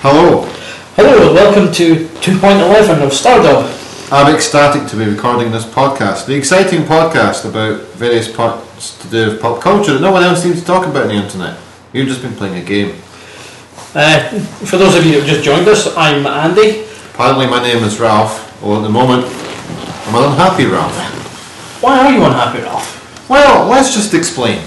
Hello. Hello, welcome to 2.11 of Stardom. I'm ecstatic to be recording this podcast, the exciting podcast about various parts to do with pop culture that no one else seems to talk about on the internet. You've just been playing a game. For those of you who have just joined us, I'm Andy. Apparently my name is Ralph, or at the moment I'm an unhappy Ralph. Why are you unhappy, Ralph? Well, let's just explain.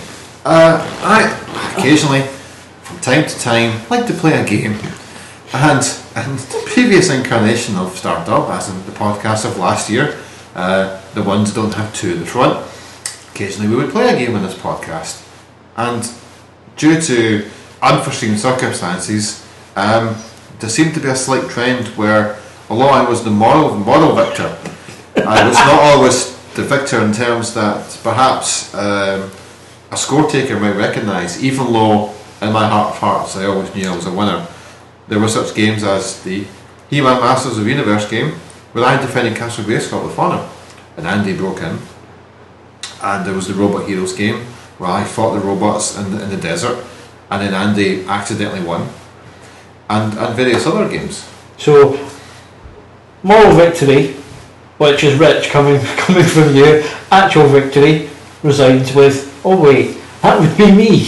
I occasionally, from time to time, like to play a game. And the previous incarnation of Stardom, as in the podcast of last year, the ones that don't have two at the front, occasionally we would play a game on this podcast. And due to unforeseen circumstances, there seemed to be a slight trend where, although I was the moral victor, I was not always the victor in terms that perhaps a score taker might recognise, even though in my heart of hearts I always knew I was a winner. There were such games as the He-Man Masters of the Universe game, where I defended Castle Grayskull with honour, and Andy broke in. And there was the Robot Heroes game, where I fought the robots in the desert, and then Andy accidentally won, and various other games. So, moral victory, which is rich coming from you. Actual victory resides with, oh wait, that would be me.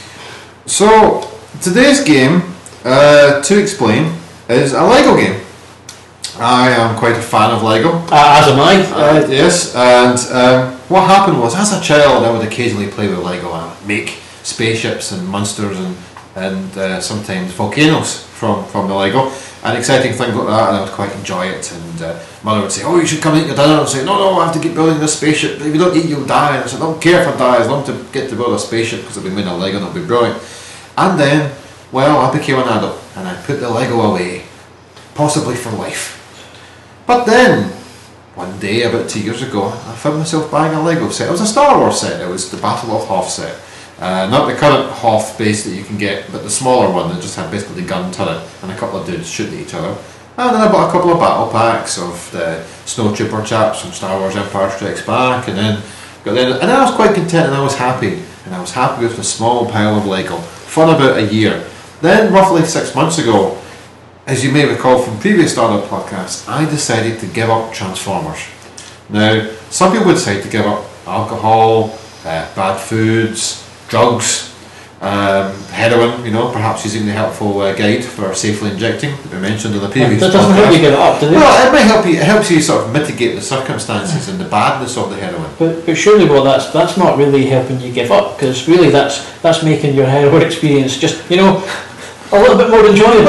So, today's game, to explain, is a Lego game. I am quite a fan of Lego. As am I. Yes, and what happened was, as a child, I would occasionally play with Lego and make spaceships and monsters and sometimes volcanoes from the Lego, and exciting things like that, and I would quite enjoy it. And Mother would say, "Oh, you should come and eat your dinner," and say, "No, I have to keep building this spaceship. If you don't eat, you'll die." And I said, "I don't care if I die, as long as I get to build a spaceship, because it'll be made of Lego and it'll be brilliant." And then, well, I became an adult and I put the Lego away, possibly for life. But then, one day, about 2 years ago, I found myself buying a Lego set. It was a Star Wars set. It was the Battle of Hoth set. Not the current Hoth base that you can get, but the smaller one that just had basically the gun turret and a couple of dudes shooting at each other. And then I bought a couple of battle packs of the Snowtrooper chaps from Star Wars Empire Strikes Back, and then and I was quite content and I was happy. And I was happy with the small pile of Lego for about a year. Then, roughly 6 months ago, as you may recall from previous Startup podcasts, I decided to give up Transformers. Now, some people would say to give up alcohol, bad foods, drugs, heroin, perhaps using the helpful guide for safely injecting that we mentioned in the previous podcast. That doesn't help you give it up, does it? Well, it might help you. It helps you sort of mitigate the circumstances and the badness of the heroin. But surely, well, that's not really helping you give up, because really that's making your heroin experience just, a little bit more enjoyable.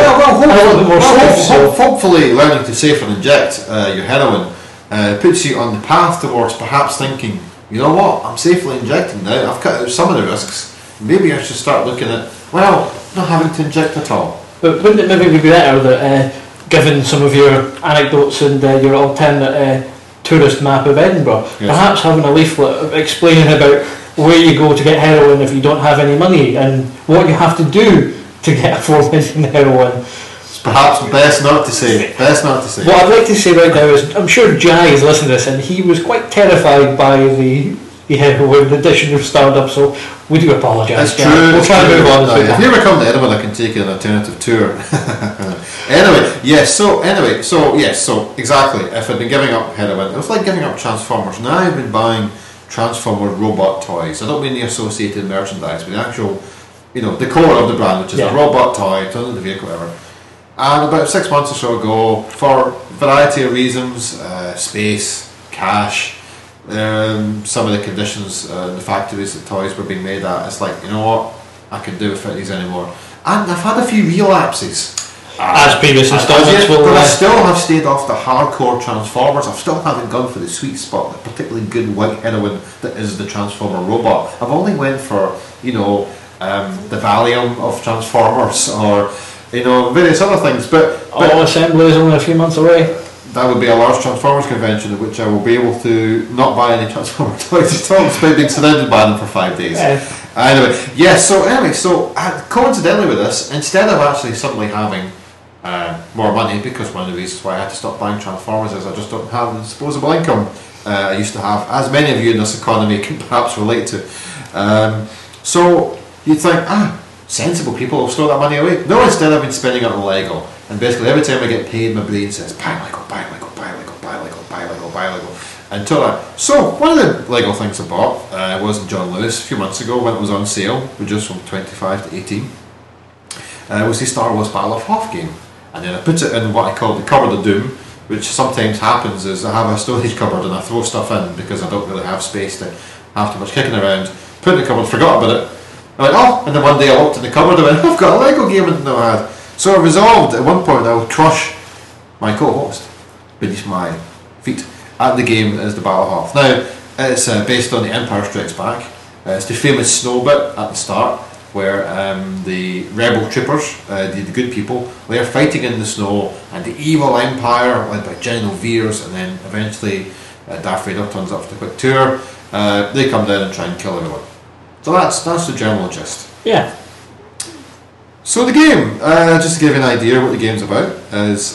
Hopefully learning to safely inject your heroin puts you on the path towards perhaps thinking, you know what, I'm safely injecting now, I've cut out some of the risks, maybe I should start looking at, not having to inject at all. But wouldn't it maybe be better that, given some of your anecdotes and your alternate tourist map of Edinburgh, yes, perhaps having a leaflet explaining about where you go to get heroin if you don't have any money, and what you have to do to get aforementioned heroin. It's perhaps best not to say. What I'd like to say right now is, I'm sure Jai is listening to this, and he was quite terrified by the heroin edition of Stardom, so we do apologise. That's true. We'll try and move on. If you ever come to Edinburgh, I can take you on an alternative tour. So exactly. If I'd been giving up heroin, it was like giving up Transformers. Now I've been buying Transformer robot toys. I don't mean the associated merchandise, but the actual, the core of the brand, which is a robot toy, turns into the vehicle, whatever. And about 6 months or so ago, for a variety of reasons, space, cash, some of the conditions, the factories that toys were being made at, it's like, you know what, I can do without these anymore. And I've had a few relapses. As previous installments will. But I still have stayed off the hardcore Transformers. I still haven't gone for the sweet spot, the particularly good white heroin that is the Transformer robot. I've only went for, the Valium of Transformers, or various other things. But all assembly is only a few months away. That would be a large Transformers convention at which I will be able to not buy any Transformer toys at all, despite being surrounded by them for 5 days. So coincidentally with this, instead of actually suddenly having more money, because one of the reasons why I had to stop buying Transformers is I just don't have the disposable income I used to have, as many of you in this economy can perhaps relate to. So you'd think, sensible people will throw that money away. No, instead I've been spending it on Lego. And basically every time I get paid, my brain says, buy Lego, buy Lego, buy Lego, buy Lego, buy Lego, buy Lego. Until that. So, one of the Lego things I bought was in John Lewis a few months ago when it was on sale, reduced from 25 to 18. Was the Star Wars Battle of Hoth game. And then I put it in what I call the cupboard of doom, which sometimes happens is I have a storage cupboard and I throw stuff in because I don't really have space to have too much kicking around. Put it in the cupboard, forgot about it. I went, oh, and then one day I looked in the cupboard and went, I've got a Lego game I didn't know I had. So I resolved at one point I would crush my co-host beneath my feet at the game as the Battle of Hoth. Now, it's based on The Empire Strikes Back. It's the famous snow bit at the start where the rebel troopers, the good people, they're fighting in the snow, and the evil Empire, led by General Veers, and then eventually Darth Vader turns up for the quick tour, they come down and try and kill everyone. So that's the general gist. Yeah. So the game, just to give you an idea what the game's about, is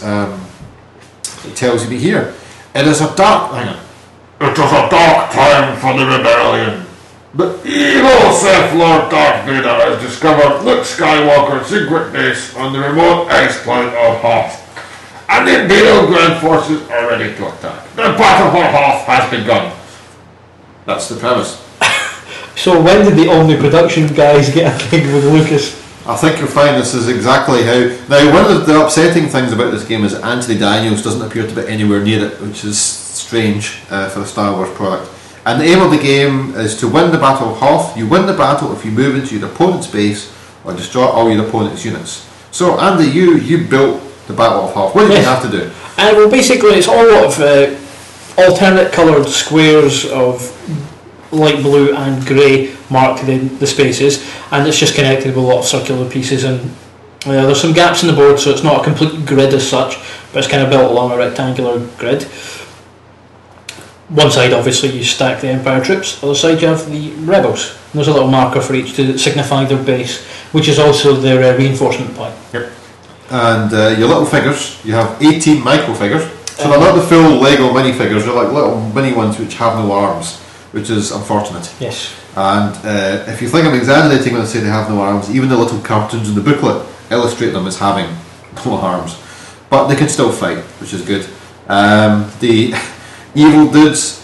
it tells you here. It is a dark. Hang on. It is a dark time for the rebellion. The evil Sith Lord Darth Vader has discovered Luke Skywalker's secret base on the remote ice planet of Hoth, and the Imperial Grand Forces are ready to attack. The battle for Hoth has begun. That's the premise. So when did the Omni production guys get a gig with Lucas? I think you'll find this is exactly how. Now, one of the upsetting things about this game is that Anthony Daniels doesn't appear to be anywhere near it, which is strange for a Star Wars product. And the aim of the game is to win the Battle of Hoth. You win the battle if you move into your opponent's base or destroy all your opponent's units. So, Andy, you built the Battle of Hoth. What did you have to do? Well, basically, it's all a lot of alternate coloured squares of light blue and grey mark the spaces, and it's just connected with a lot of circular pieces, and there's some gaps in the board, so it's not a complete grid as such, but it's kind of built along a rectangular grid. One side obviously you stack the Empire troops, other side you have the rebels, and there's a little marker for each to signify their base, which is also their reinforcement point. Yep. And your little figures, you have 18 micro figures, so they're not the full Lego minifigures, they're like little mini ones which have no arms, which is unfortunate. Yes. And if you think I'm exaggerating when I say they have no arms, even the little cartoons in the booklet illustrate them as having no arms. But they can still fight, which is good. The evil dudes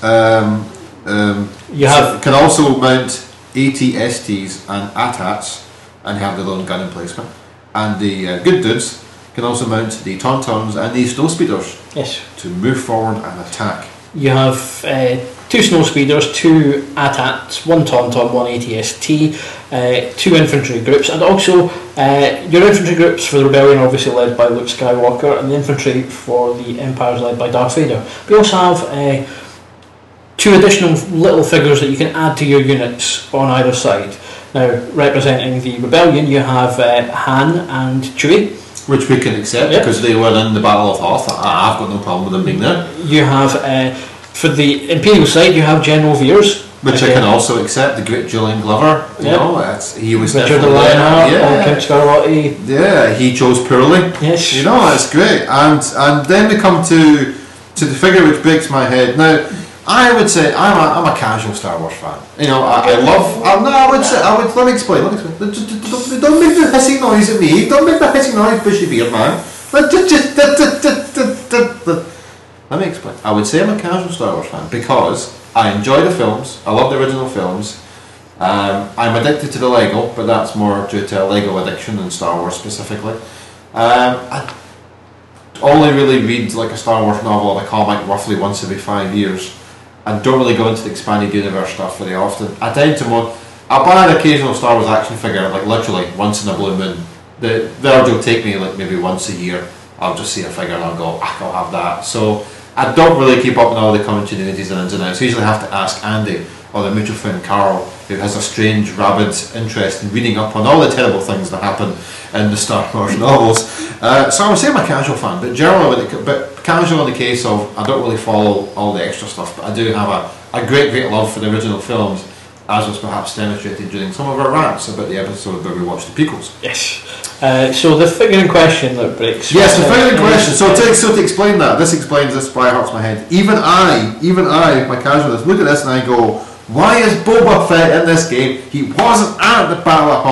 can also mount AT-STs and AT-ATs and have their own gun emplacement. And the good dudes can also mount the Tauntauns and the Snowspeeders, yes, to move forward and attack. You have 2 Snowspeeders, 2 AT-ATs, 1 Tauntaun, 1 AT-ST, 2 infantry groups, and also your infantry groups for the Rebellion are obviously led by Luke Skywalker, and the infantry for the Empire is led by Darth Vader. We also have 2 additional little figures that you can add to your units on either side. Now, representing the Rebellion, you have Han and Chewie, which we can accept, yep, because they were in the Battle of Hoth. I've got no problem with them being there. You have, for the Imperial side, you have General Veers, which I can also accept. The great Julian Glover, you yep, know, he was Richard the Lionheart, yeah, Count Scarlotti. Yeah, he chose poorly. Yes, you know, that's great. And then we come to the figure which breaks my head. Now, I would say I'm a casual Star Wars fan. You know, I let me explain. Don't make the hissing noise at me. Don't make the hissing noise, bushy beard man. Let me explain. I would say I'm a casual Star Wars fan because I enjoy the films. I love the original films. I'm addicted to the Lego, but that's more due to a Lego addiction than Star Wars specifically. I only really read like a Star Wars novel or a comic roughly once every 5 years. I don't really go into the expanded universe stuff very often. I tend to I'll buy an occasional Star Wars action figure, like literally once in a blue moon. The urge will take me like maybe once a year. I'll just see a figure and I'll go, I'll have that. So I don't really keep up on all the continuities and ins and outs. I usually have to ask Andy or the mutual friend Carl, who has a strange, rabid interest in reading up on all the terrible things that happen in the Star Wars novels. So I would say I'm a casual fan, but generally, but casual in the case of I don't really follow all the extra stuff, but I do have a great love for the original films, as was perhaps demonstrated during some of our rants about the episode where we watched the prequels. Yes. So the figure in question that breaks. Yes, the figure in question. So to explain that, this explains this. Why it hurts my head. Even I, my casualist, look at this and I go, why is Boba Fett in this game? He wasn't at the Battle of Hoth.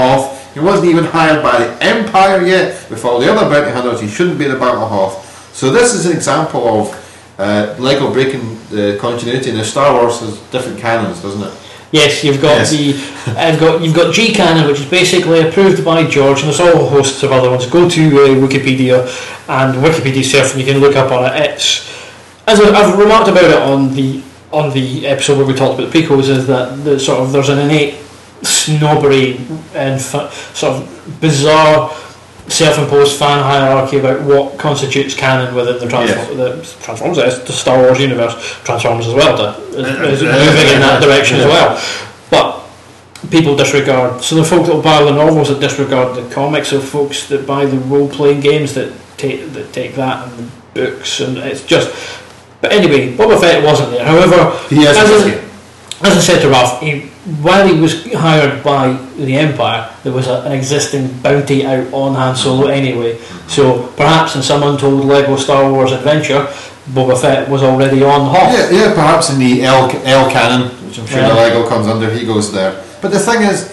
He wasn't even hired by the Empire yet. With all the other bounty hunters, he shouldn't be the Battle Hoth. So this is an example of Lego breaking the continuity. Now Star Wars has different canons, doesn't it? Yes, you've got you've got G canon, which is basically approved by George, and there's all hosts of other ones. Go to Wikipedia and Wikipedia surf, and you can look up on it. It's, as I've remarked about it on the episode where we talked about the prequels, is that there's an innate snobbery and sort of bizarre self-imposed fan hierarchy about what constitutes canon within the Transformers, the Star Wars universe. Transformers as well is moving in that direction as well, but people disregard. So the folks that buy the novels that disregard the comics, or folks that buy the role-playing games that take that and the books, and it's just. But anyway, Boba Fett wasn't there. However, as I said to Ralph, while he was hired by the Empire, there was an existing bounty out on Han Solo anyway. So perhaps in some untold Lego Star Wars adventure, Boba Fett was already on Hoth. Yeah, perhaps in the L canon, which I'm sure the Lego comes under, he goes there. But the thing is,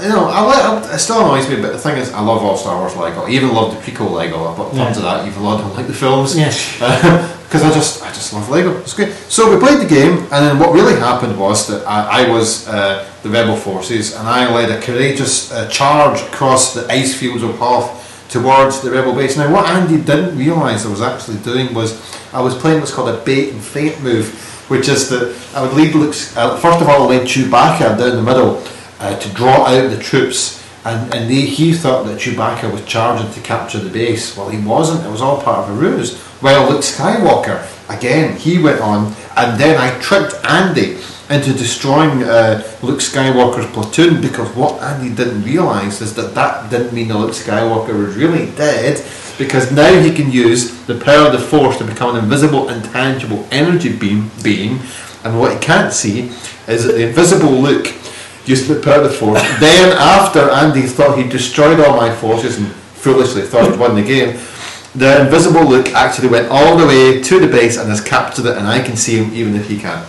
it still annoys me, but the thing is, I love all Star Wars Lego. I even love the prequel Lego, but tons of that, even though I don't like the films. Yes. Because I just love Lego. It's great. So we played the game, and then what really happened was that I was the Rebel forces, and I led a courageous charge across the ice fields of Hoth towards the Rebel base. Now, what Andy didn't realise I was actually doing was I was playing what's called a bait and feint move, which is that I would lead Luke. First of all, I led Chewbacca down the middle to draw out the troops, and he thought that Chewbacca was charging to capture the base. Well, he wasn't. It was all part of a ruse. Well, Luke Skywalker, again, he went on, and then I tricked Andy into destroying Luke Skywalker's platoon, because what Andy didn't realise is that didn't mean that Luke Skywalker was really dead, because now he can use the power of the Force to become an invisible, intangible energy being, and what he can't see is that the invisible Luke used the power of the Force. Then, after Andy thought he'd destroyed all my forces and foolishly thought he'd won the game, the invisible Luke actually went all the way to the base and has captured it, and I can see him even if he can't.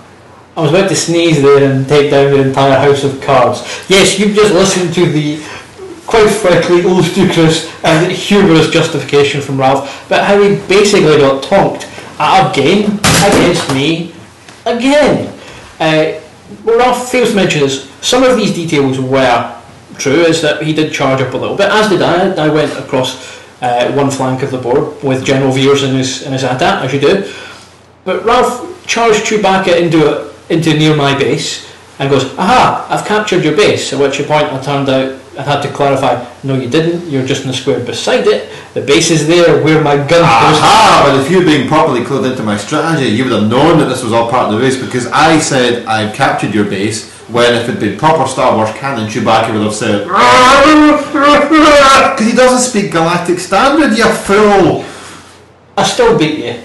I was about to sneeze there and take down the entire house of cards. Yes, you've just listened to the quite frankly ludicrous and humorous justification from Ralph about how he basically got tonked at a game against me again. What Ralph fails to mention is some of these details were true, is that he did charge up a little bit, as did I. I went across one flank of the board with General Veers in his AT-AT, as you do. But Ralph charged Chewbacca into near my base and goes, "Aha, I've captured your base," at which point I turned out I had to clarify, "No, you didn't, you're just in the square beside it. The base is there where my gun goes." But if you'd been properly clued into my strategy, you would have known that this was all part of the race, because I said I'd captured your base, when if it had been proper Star Wars canon, Chewbacca would have said, because he doesn't speak Galactic Standard, you fool. I still beat you.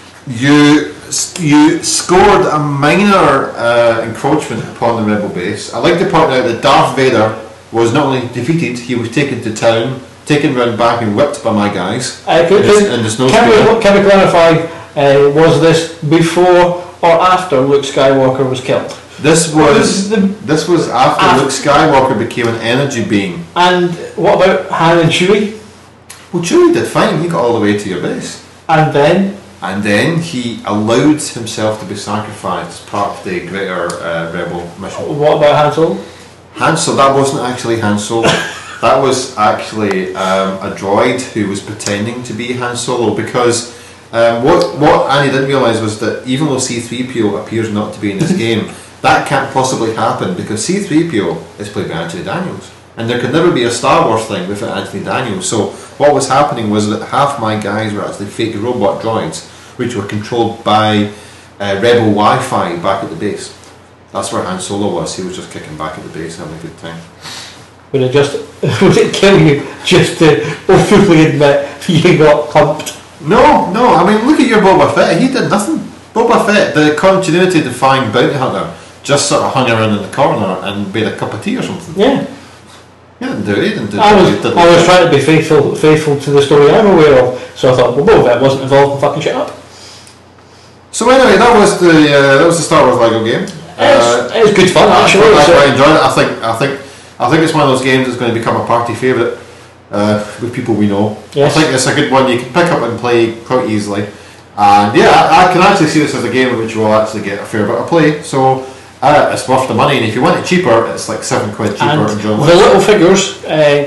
You scored a minor encroachment upon the Rebel base. I'd like to point out that Darth Vader was not only defeated, he was taken to town, taken round back and whipped by my guys. Can we clarify, was this before or after Luke Skywalker was killed? This was after Luke Skywalker became an energy being. And what about Han and Chewie? Well, Chewie did fine, he got all the way to your base. And then he allowed himself to be sacrificed as part of the greater Rebel mission. What about Han Solo? Han Solo, that wasn't actually Han Solo. That was actually a droid who was pretending to be Han Solo, because what Annie didn't realise was that even though C-3PO appears not to be in this game, that can't possibly happen, because C-3PO is played by Anthony Daniels, and there could never be a Star Wars thing without Anthony Daniels. So what was happening was that half my guys were actually fake robot droids, which were controlled by Rebel Wi-Fi back at the base. That's where Han Solo was. He was just kicking back at the base, having a good time. Would it kill you just to openly admit you got pumped? No. I mean, look at your Boba Fett. He did nothing. Boba Fett, the continuity-defying bounty hunter, just sort of hung around in the corner and made a cup of tea or something. Yeah. He didn't do it. I was trying to be faithful to the story I'm aware of, so I thought, well, Boba Fett wasn't involved in fucking shit up. So anyway, that was the Star Wars Lego game. It was good fun, actually. I enjoyed it. I think I think it's one of those games that's going to become a party favourite with people we know. Yes. I think it's a good one you can pick up and play quite easily. And yeah, I can actually see this as a game in which you will actually get a fair bit of play. So it's worth the money, and if you want it cheaper, it's like £7 cheaper. And John the little figures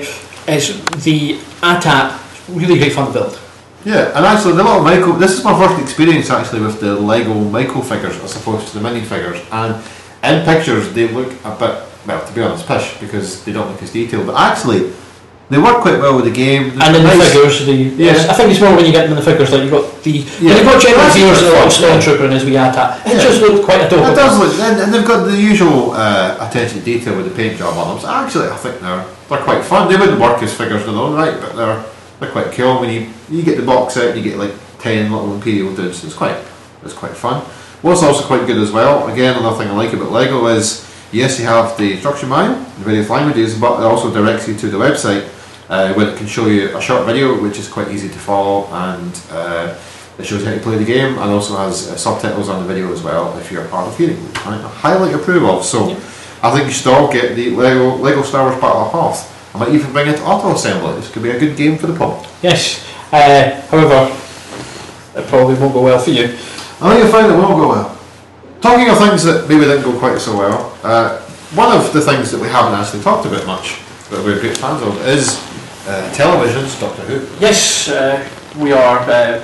is the AT-AT, really great fun to build. Yeah, and actually the little Michael, this is my first experience actually with the Lego Michael figures as opposed to the mini figures, and in pictures they look a bit, well, to be honest, pish, because they don't look as detailed, but actually they work quite well with the game. And in the figures, I think it's more when you get them in the figures, like you've got when you've got General Zeus, the little stormtrooper and his wee AT-AT, it just looked quite adorable. It does look, and they've got the usual attention to detail with the paint job on them, so actually I think they're quite fun. They wouldn't work as figures in their own right, but they're quite cool. When you get the box out, you get like 10 little Imperial dudes. It's quite fun. What's also quite good as well, again, another thing I like about Lego is, yes, you have the instruction manual in various languages, but it also directs you to the website where it can show you a short video, which is quite easy to follow, and it shows you how to play the game, and also has subtitles on the video as well if you're hard of hearing, which I highly approve of. So I think you should all get the Lego Star Wars Battle of Hoth. I might even bring it to auto assembly. This could be a good game for the pub. Yes. However, it probably won't go well for you. I think you'll find it won't go well. Talking of things that maybe didn't go quite so well, one of the things that we haven't actually talked about much, but we're great fans of, is television's Doctor Who. Yes, we are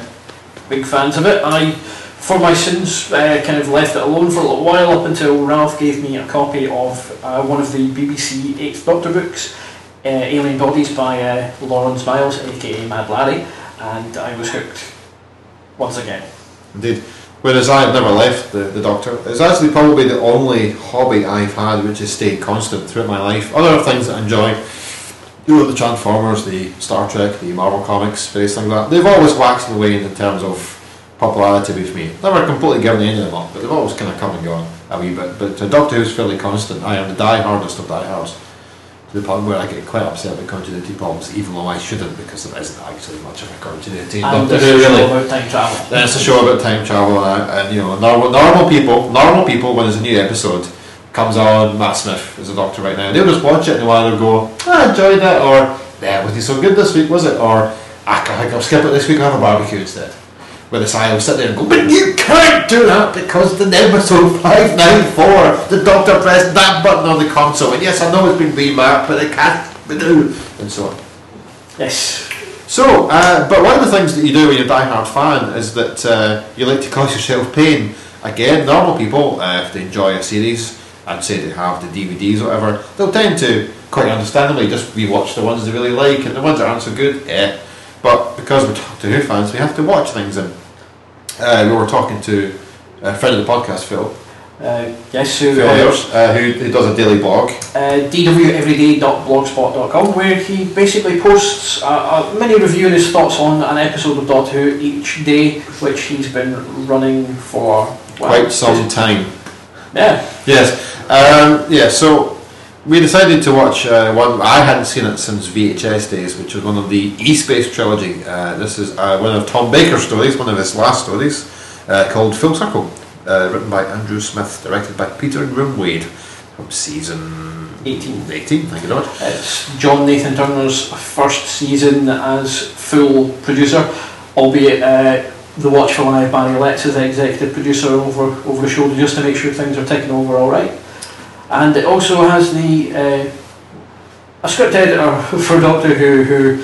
big fans of it. I, for my sins, kind of left it alone for a little while up until Ralph gave me a copy of one of the BBC 8th Doctor books, Alien Bodies by Lawrence Miles, aka Mad Larry, and I was hooked once again. Indeed. Whereas I've never left the Doctor. It's actually probably the only hobby I've had which has stayed constant throughout my life. Other things that I enjoy, the Transformers, the Star Trek, the Marvel Comics, various things like that, they've always waxed and waned in terms of popularity with me. Never completely given any of them up, but they've always kind of come and gone a wee bit. But Doctor Who's fairly constant. I am the die-hardest of die-hards, to the point where I get quite upset about continuity problems, even though I shouldn't, because there isn't actually much of a continuity. And it's a show about time travel. Then it's a show about time travel, and you know, normal people, when there's a new episode comes on, Matt Smith is a Doctor right now, they'll just watch it and they'll go, I enjoyed it, or yeah, was he so good this week, was it? Or I think I'll skip it this week, I'll have a barbecue instead. Whereas I will sit there and go, but you can't do that because in episode 594 the Doctor pressed that button on the console, and yes, I know it's been remapped, but it can't be do, and so on. Yes. So, but one of the things that you do when you're a die-hard fan is that you like to cause yourself pain. Again, normal people, if they enjoy a series and say they have the DVDs or whatever, they'll tend to, quite understandably, just rewatch the ones they really like, and the ones that aren't so good, But because we're Doctor Who fans, we have to watch things, and we were talking to a friend of the podcast, Phil. Yes, Phil Ayers, who does a daily blog. dweveryday.blogspot.com, where he basically posts a mini review and his thoughts on an episode of Doctor Who each day, which he's been running for quite some time. Yeah. Yes. So we decided to watch one. I hadn't seen it since VHS days, which was one of the E-Space trilogy. This is one of Tom Baker's stories, one of his last stories, called Full Circle, written by Andrew Smith, directed by Peter Grimwade, from season 18. Thank you very much. It's John Nathan Turner's first season as full producer, albeit the watchful eye of Barry Letts is the executive producer over the shoulder, just to make sure things are ticking over all right. And it also has a script editor for Doctor Who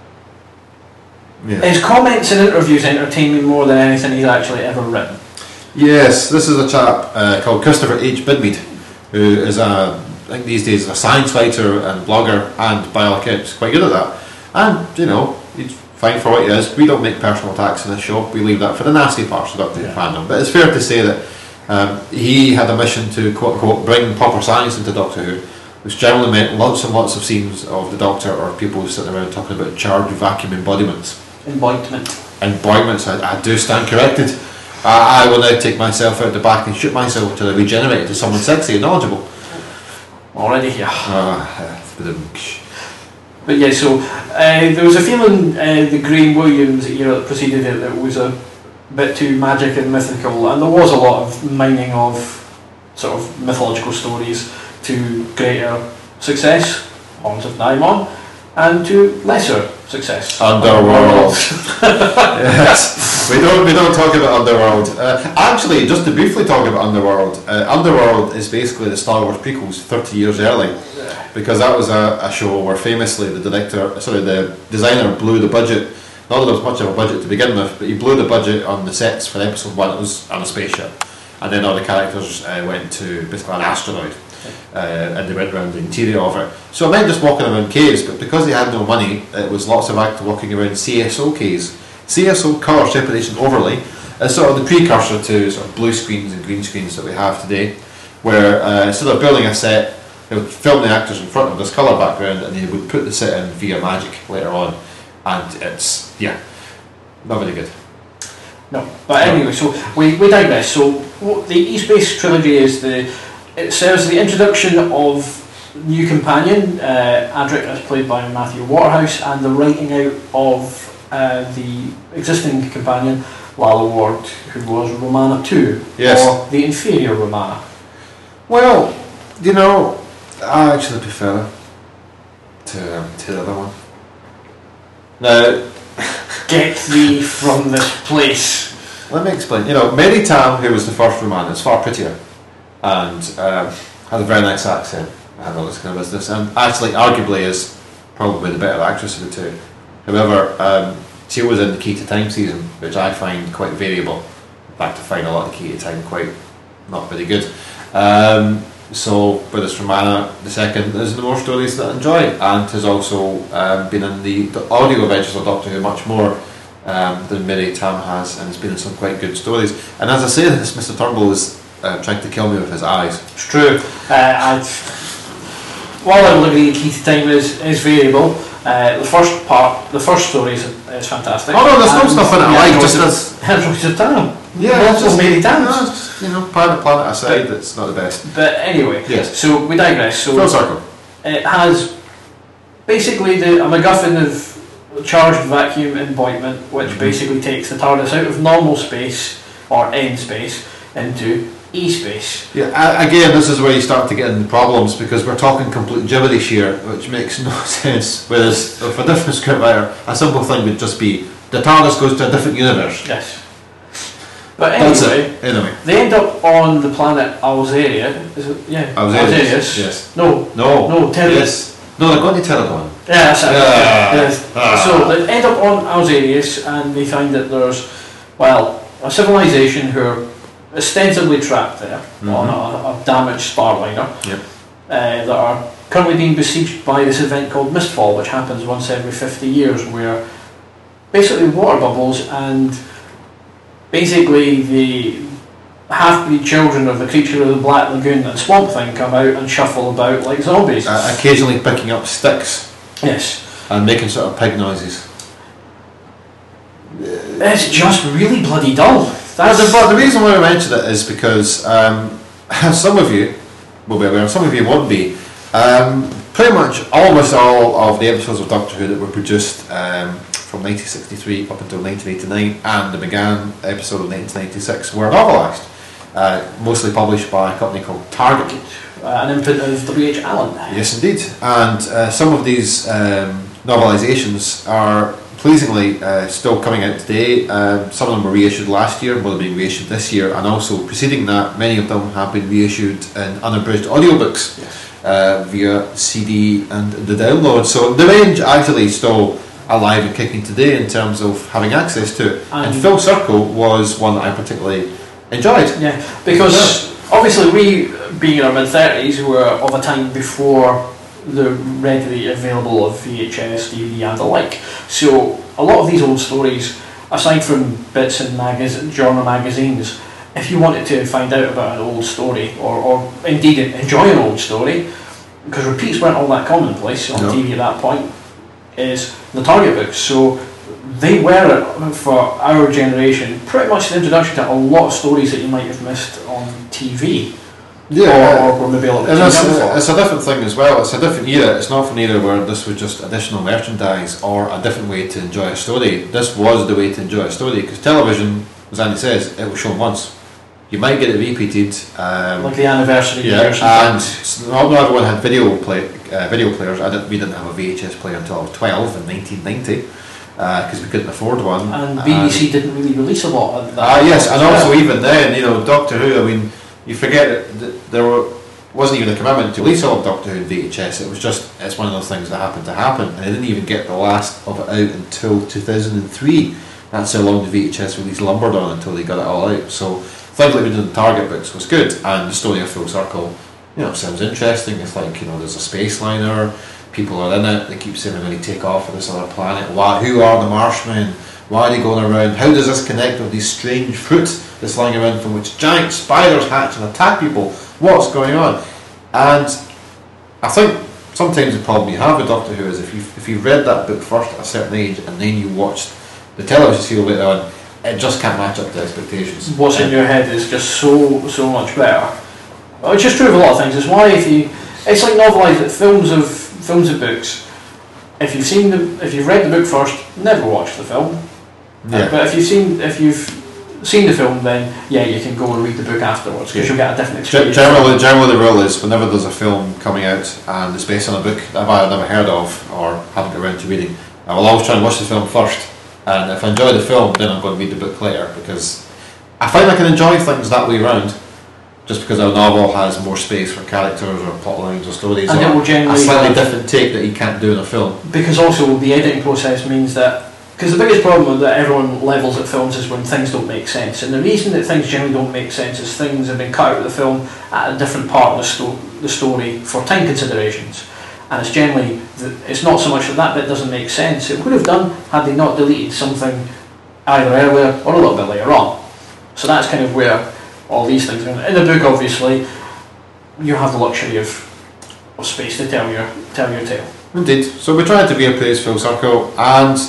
his comments and interviews entertain me more than anything he's actually ever written. Yes, this is a chap called Christopher H. Bidmead, who is I think these days a science writer and blogger, and by all accounts quite good at that. And you know, he's fine for what he is. We don't make personal attacks in this show. We leave that for the nasty parts of Doctor Who fandom. But it's fair to say that he had a mission to quote unquote bring proper science into Doctor Who, which generally meant lots and lots of scenes of the Doctor or people sitting around talking about charged vacuum embodiments. Embodiments, I do stand corrected. I will now take myself out the back and shoot myself until I regenerate to someone sexy and knowledgeable. Already here. But yeah, so there was a feeling the Graham Williams era that preceded it that was a bit too magic and mythical, and there was a lot of mining of sort of mythological stories to greater success, Horns of Naimon, and to lesser success, Underworld. Yes, we don't talk about Underworld. Actually, just to briefly talk about Underworld, Underworld is basically the Star Wars prequels 30 years early, because that was a show where famously the designer blew the budget. Not that there was much of a budget to begin with, but he blew the budget on the sets for episode 1. It was on a spaceship, and then all the characters went to basically an asteroid. And they went around the interior of it. So it meant just walking around caves, but because they had no money, it was lots of actors walking around CSO caves. CSO, colour separation overlay, is sort of the precursor to sort of blue screens and green screens that we have today, where instead of building a set, they would film the actors in front of this colour background and they would put the set in via magic later on, and it's, not very good. No, but anyway, so we digress. So what the E-Space trilogy is it serves the introduction of new companion, Adric as played by Matthew Waterhouse, and the writing out of the existing companion, Lalla Ward, who was Romana 2, or the inferior Romana. Well, I actually prefer her to the other one. Now, get thee from this place. Let me explain. Mary Tam, who was the first Romana, is far prettier and had a very nice accent and all this kind of business, and actually arguably is probably the better actress of the two. However, she was in the Key to Time season, which I find quite variable. In fact, I find a lot of Key to Time quite not very good. So with this Romana the second is the more stories that I enjoy, and has also been in the audio adventures of Doctor Who much more than Mary Tam has, and has been in some quite good stories. And as I say this, Mr. Turnbull is trying to kill me with his eyes. It's true. While I will agree Key to Time is variable, the first story is fantastic. Oh no, there's no stuff in it I like, just as Androids of Tam. Yeah, it's just Mary Tam. Planet aside, it's not the best. But anyway, yes. So we digress. So full circle. It has basically a MacGuffin of charged vacuum emboyment, which basically takes the TARDIS out of normal space or end space into E-space. Yeah, again, this is where you start to get into problems, because we're talking complete gibberish here, which makes no sense. Whereas for a different scriptwriter, a simple thing would just be the TARDIS goes to a different universe. Yes. But anyway, they end up on the planet Alzeria. Is it? Yeah. Alzarius. Yes. No. Terra. Yes. No, they're going to Terradon. Yeah, that's it. Yes. So they end up on Alzarius, and they find that there's, a civilization who are ostensibly trapped there on a damaged starliner. Yep. That are currently being besieged by this event called Mistfall, which happens once every 50 years, where basically water bubbles and basically the half-breed children of the creature of the Black Lagoon and Swamp Thing come out and shuffle about like zombies. Occasionally picking up sticks. Yes. And making sort of pig noises. It's just really bloody dull. But the reason why I mention it is because some of you will be aware, some of you won't be. Pretty much almost all of the episodes of Doctor Who that were produced from 1963 up until 1989 and the began episode of 1996 were novelised, mostly published by a company called Target. An input of W.H. Allen. Yes, indeed. And some of these novelisations are pleasingly still coming out today. Some of them were reissued last year, will be reissued this year, and also preceding that, many of them have been reissued in unabridged audiobooks via CD and the download. So the range actually still alive and kicking today in terms of having access to it. And Full Circle was one that I particularly enjoyed. Yeah, because obviously we, being in our mid-30s, were of a time before the readily available of VHS, DVD and the like. So a lot of these old stories, aside from bits in genre magazines, if you wanted to find out about an old story, or indeed enjoy an old story, because repeats weren't all that commonplace on TV at that point, is the Target books. So they were, for our generation, pretty much the introduction to a lot of stories that you might have missed on TV. Yeah, or maybe it's a different thing as well. It's a different era. It's not an era where this was just additional merchandise or a different way to enjoy a story. This was the way to enjoy a story, because television, as Andy says, it was shown once. You might get it repeated, like the anniversary years. And not everyone had video video players. We didn't have a VHS player until I was 12 in 1990 because we couldn't afford one. And BBC didn't really release a lot of that. Yes, and also even then, Doctor Who. I mean, you forget that wasn't even a commitment to release all of Doctor Who in VHS. It's one of those things that happened to happen, and they didn't even get the last of it out until 2003. That's how long the VHS release lumbered on until they got it all out. So things like we did in Target books was good, and the story of Full Circle, sounds interesting. It's like, there's a space liner, people are in it, they keep saying they're going to take off for this other planet. Who are the Marshmen? Why are they going around? How does this connect with these strange fruit that's lying around from which giant spiders hatch and attack people? What's going on? And I think sometimes the problem you have with Doctor Who is if you read that book first at a certain age and then you watched the television serial later on, it just can't match up to expectations. What's in your head is just so much better. It's just true of a lot of things. It's why it's like novelised films of books. If you've read the book first, never watch the film. Yeah. But if you've seen the film, then you can go and read the book afterwards because you'll get a different experience. Generally, the rule is whenever there's a film coming out and it's based on a book that I've never heard of or haven't got around to reading, I will always try and watch the film first. And if I enjoy the film, then I'm going to read the book later, because I find I can enjoy things that way around. Just because a novel has more space for characters or plot lines or stories, and or it will generally a slightly different take that you can't do in a film. Because also the editing process means that, because the biggest problem that everyone levels at films is when things don't make sense, and the reason that things generally don't make sense is things have been cut out of the film at a different part of the story for time considerations. And it's generally, it's not so much that bit doesn't make sense, it would have done had they not deleted something either earlier or a little bit later on. So that's kind of where all these things are. In the book, obviously, you have the luxury of space to tell your tale. Indeed. So we tried to be a place Full Circle, and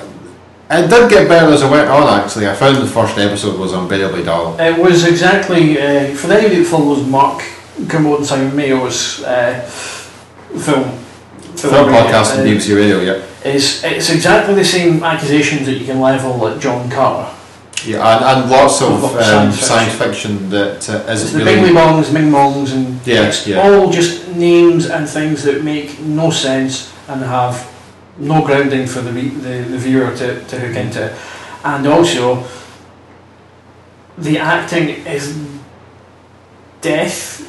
it did get better as it went on. Actually, I found the first episode was unbearably dull. It was exactly for anybody that follows Mark Kermode and Simon Mayo's film podcast on BBC Radio. Yeah, it's exactly the same accusations that you can level at John Carter. Yeah, and lots of science fiction that isn't it's the really... Bingly Bongs, Ming Mongs, and it's all just names and things that make no sense and have no grounding for the viewer to hook into. And also, the acting is death.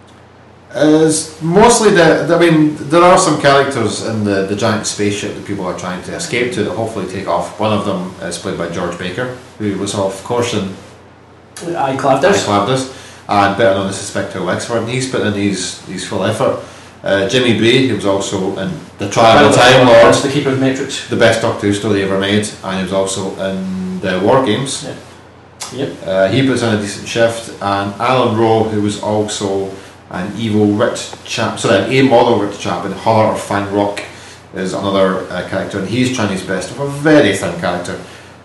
Is mostly there are some characters in the giant spaceship that people are trying to escape to that hopefully take off. One of them is played by George Baker, who was of course in I Clavdus, and better known as Inspector Wexford, and he's put in his full effort. Jimmy Bray, who was also in The Trial of the Time Lord, The Keeper of the Matrix, the best Doctor Who story ever made, and he was also in the War Games. Yep. He puts in a decent shift, and Alan Rowe, who was also an evil rich chap, an amoral rich chap in Horror of Fang Rock, is another character, and he's trying his best with a very thin character.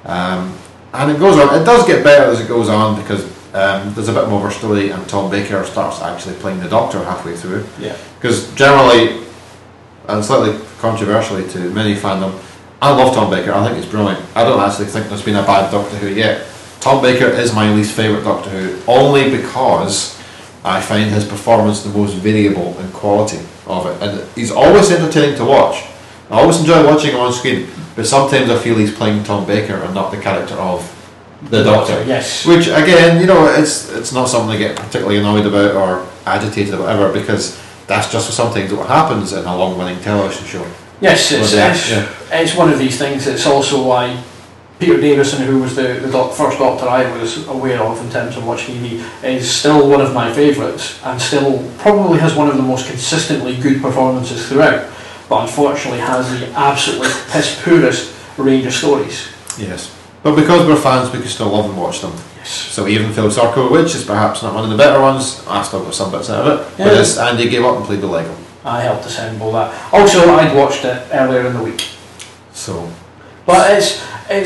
And it goes on. It does get better as it goes on because there's a bit more of a story, and Tom Baker starts actually playing the Doctor halfway through. Yeah. Because generally, and slightly controversially to many fandom, I love Tom Baker. I think he's brilliant. I don't actually think there's been a bad Doctor Who yet. Tom Baker is my least favourite Doctor Who, only because I find his performance the most variable in quality of it, and he's always entertaining to watch. I always enjoy watching him on screen, but sometimes I feel he's playing Tom Baker and not the character of the Doctor. Yes. Which again, it's not something I get particularly annoyed about or agitated or whatever, because that's just sometimes what happens in a long-running television show. Yes, it's one of these things. It's also why Peter Davison, who was the first Doctor I was aware of in terms of watching TV, is still one of my favourites, and still probably has one of the most consistently good performances throughout, but unfortunately has the absolutely piss poorest range of stories. Yes, but because we're fans, we can still love and watch them. Yes. So even Full Circle, which is perhaps not one of the better ones, I still got some bits out of it. Yeah. But this, Andy gave up and played the Lego. I helped assemble that. Also, I'd watched it earlier in the week. So, but it's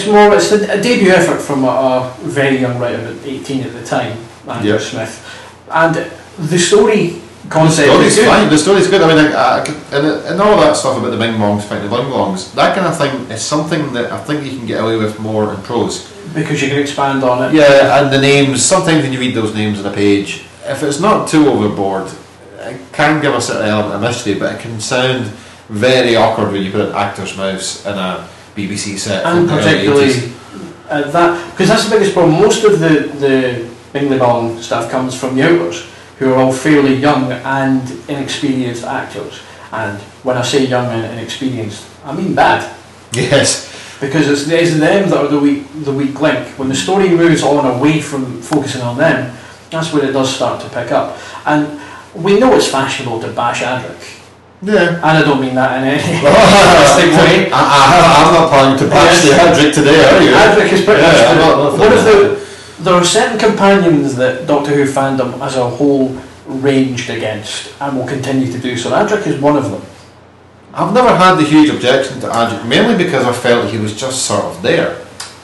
a debut effort from a very young writer, about 18 at the time, Andrew Smith, and the story concept. The story's fine. The story's good. I mean, and all that stuff about the Bing Bongs fighting the Bing Bongs, that kind of thing is something that I think you can get away with more in prose. Because you can expand on it. Yeah, and the names, sometimes when you read those names on a page, if it's not too overboard, it can give a certain element of mystery, but it can sound very awkward when you put an actor's mouse in a BBC set. And particularly that, because that's the biggest problem. Most of the Bingley Bong stuff comes from the Outlaws, who are all fairly young and inexperienced actors. And when I say young and inexperienced, I mean bad. Yes. Because it's them that are the weak link. When the story moves on away from focusing on them, that's where it does start to pick up. And we know it's fashionable to bash Adric. Yeah. And I don't mean that in any realistic way. I'm not planning to bash the Adric today, are you? Adric is pretty much one of there are certain companions that Doctor Who fandom as a whole ranged against and will continue to do so. Adric is one of them. I've never had the huge objection to Adric, mainly because I felt he was just sort of there.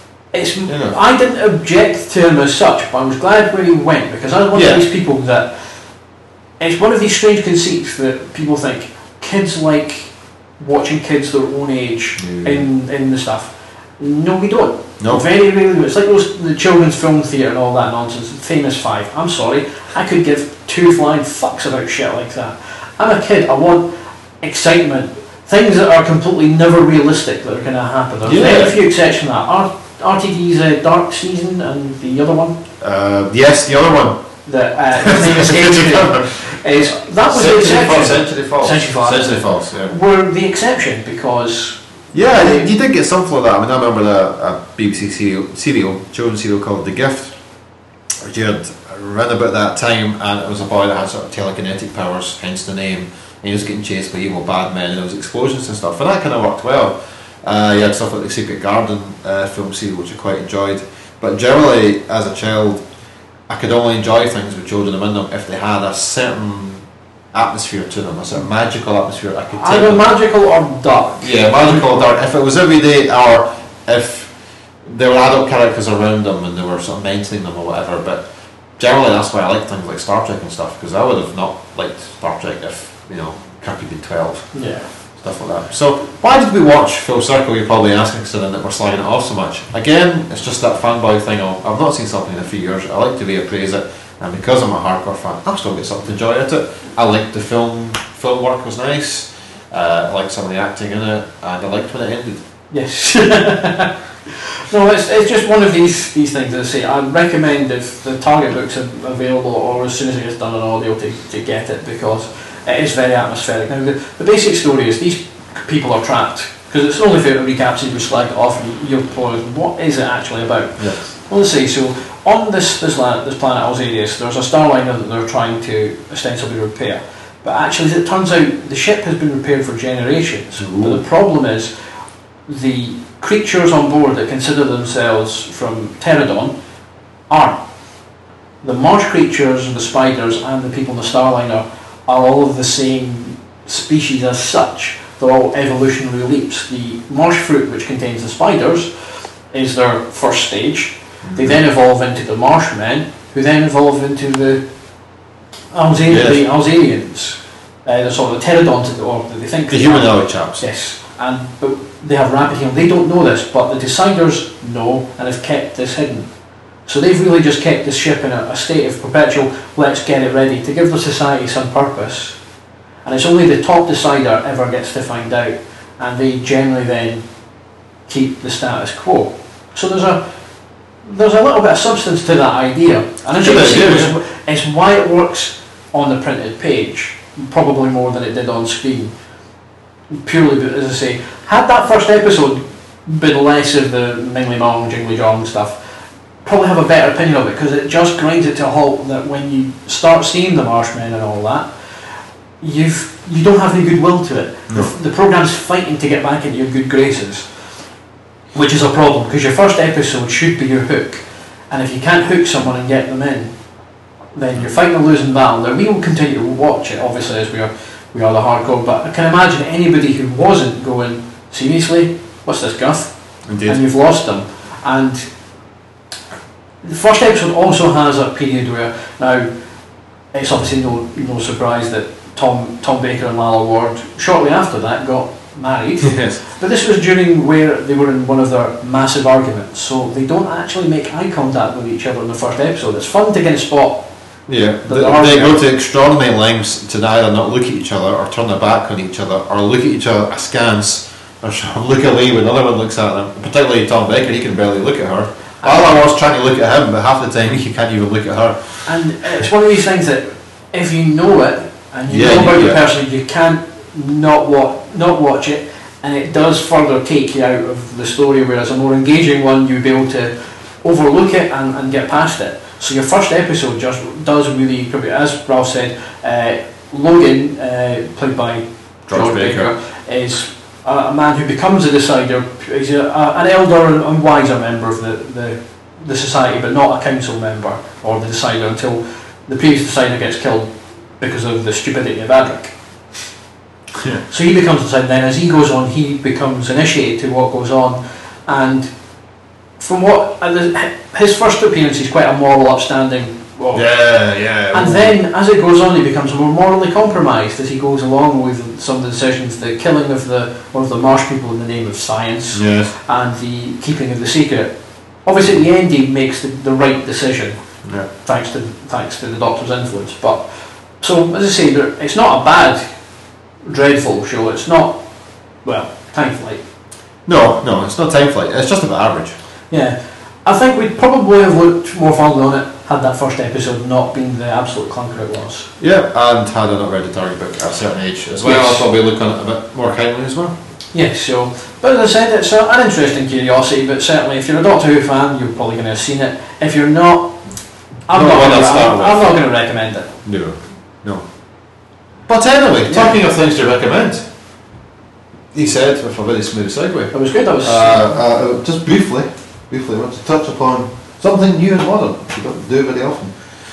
I didn't object to him as such, but I was glad where he went, because I was one of these people that it's one of these strange conceits that people think kids like watching kids their own age in the stuff. No, we don't. No. Very rarely. It's like the children's film theatre and all that nonsense. Famous Five. I'm sorry, I could give two flying fucks about shit like that. I'm a kid. I want excitement. Things that are completely never realistic that are going to happen. There's very few exceptions to that. RTD's Dark Season and the other one. Yes, the other one. His name is that was the exception. Century Falls. Yeah. Were the exception because. Yeah, you did get something like that. I mean, I remember a BBC children's serial called The Gift, which you had around about that time, and it was a boy that had sort of telekinetic powers, hence the name. And he was getting chased by evil bad men, and there was explosions and stuff, and that kind of worked well. You had stuff like the Secret Garden film serial, which I quite enjoyed. But generally, as a child, I could only enjoy things with children in them if they had a certain atmosphere to them, a sort of magical atmosphere. I could take either magical or dark. Yeah, magical or dark. If it was every day, or if there were adult characters around them and they were sort of mentoring them or whatever. But generally, that's why I like things like Star Trek and stuff, because I would have not liked Star Trek if Kirk had been 12. Yeah. Stuff like that. So why did we watch Full Circle? You're probably asking, considering that we're slagging it off so much. Again, it's just that fanboy thing of I've not seen something in a few years. I like to reappraise it. And because I'm a hardcore fan, I still get something to enjoy out of it. I liked the film work was nice. I liked some of the acting in it, and I liked when it ended. Yes. No, it's just one of these things that I say. I recommend if the Target books are available, or as soon as it gets done on audio, to get it, because it is very atmospheric. Now the basic story is these people are trapped, because it's only fair to recap since we slagged it off and you'll pause. What is it actually about? Yeah. Well, let's see. So on this planet Alzarius, there's a starliner that they're trying to ostensibly repair, but actually, as it turns out, the ship has been repaired for generations. Ooh. But the problem is the creatures on board that consider themselves from Pterodon aren't. The marsh creatures, the spiders, and the people in the starliner are all of the same species as such. They're all evolutionary leaps. The marsh fruit, which contains the spiders, is their first stage. They then evolve into the Marshmen, who then evolve into the Alzarians. The sort of the pterodons, or they think the humanoid chaps. Yes, but they have rapid healing. They don't know this, but the Deciders know and have kept this hidden. So they've really just kept this ship in a state of perpetual, let's get it ready, to give the society some purpose. And it's only the top Decider ever gets to find out, and they generally then keep the status quo. So there's a little bit of substance to that idea, and as you can see, it's why it works on the printed page, probably more than it did on screen. Purely, as I say, had that first episode been less of the Mingly Mong, Jingly Jong stuff, probably have a better opinion of it, because it just grinds it to a halt that when you start seeing the Marshmen and all that, you don't have any goodwill to it. No. The programme's fighting to get back into your good graces, which is a problem, because your first episode should be your hook, and if you can't hook someone and get them in, then you're fighting a losing battle. Now we will continue to watch it, obviously, as we are the hardcore, but I can imagine anybody who wasn't going, seriously, what's this guff? Indeed. And you've lost them. And the first episode also has a period where, now it's obviously no surprise that Tom Baker and Lalla Ward shortly after that got married. Yes. But this was during where they were in one of their massive arguments, so they don't actually make eye contact with each other in the first episode. It's fun to get a spot Yeah, But there are they go there. to extraordinary lengths to either not look at each other or turn their back on each other or look at each other askance or look away when another one looks at them. Particularly Tom Becker, he can barely look at her. Otherwise trying to look at him, but half the time he can't even look at her. And it's one of these things that if you know it and you Yeah, know about the yeah. person, you can't not watch it, and it does further take you out of the story. Whereas a more engaging one, you'd be able to overlook it and get past it. So your first episode just does really, as Ralph said, Logan, played by George Baker. is a man who becomes a decider. He's an elder and wiser member of the society, but not a council member or the decider until the previous decider gets killed because of the stupidity of Adric. Yeah. So he becomes the decider. Then as he goes on, he becomes initiated to what goes on, and from what his first appearance, he's quite a moral, upstanding. Yeah. And then, as it goes on, he becomes more morally compromised as he goes along with some of the decisions, the killing of one of the marsh people in the name of science, Yes. and the keeping of the secret. Obviously, at the end, he makes the right decision, Yeah. thanks to the Doctor's influence. But so, as I say, it's not a bad, dreadful show. It's not, well, Time Flight. No, it's not Time Flight. It's just about average. Yeah, I think we'd probably have looked more fondly on it had that first episode not been the absolute clunker it was. Yeah, and had I not read the target book at a certain age as well, Yes. I'll probably look on it a bit more kindly as well. Yes, so, but as I said, it's an interesting curiosity, but certainly if you're a Doctor Who fan, you're probably going to have seen it. If you're not, I'm not going to recommend it. No. But anyway, talking of things to recommend, he said, with a very smooth segue. It was good, Just briefly, I want to touch upon something new and modern, which we don't do very often.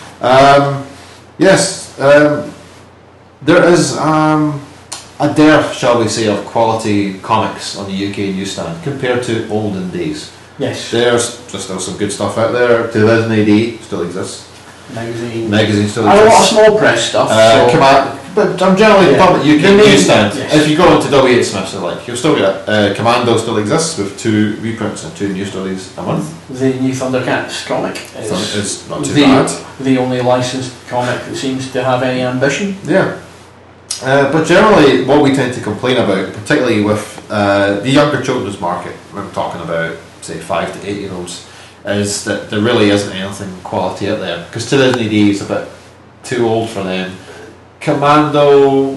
There is a dearth, shall we say, of quality comics on the UK newsstand compared to olden days. Yes. There's still some good stuff out there. 2000 AD still exists. Magazine still A lot of exists. small press stuff. But I'm generally talking about UK The main- newsstand. yes. If you go into W.H. Smith's, you'll still get Commando still exists with 2 reprints and 2 new stories a month. The new Thundercats comic is It's not too bad. the only licensed comic that seems to have any ambition. Yeah. But generally, what we tend to complain about, particularly with the younger children's market, when we're talking about, say, 5 to 8 year olds, is that there really isn't anything quality out there. Because 2000 AD is a bit too old for them. Commando.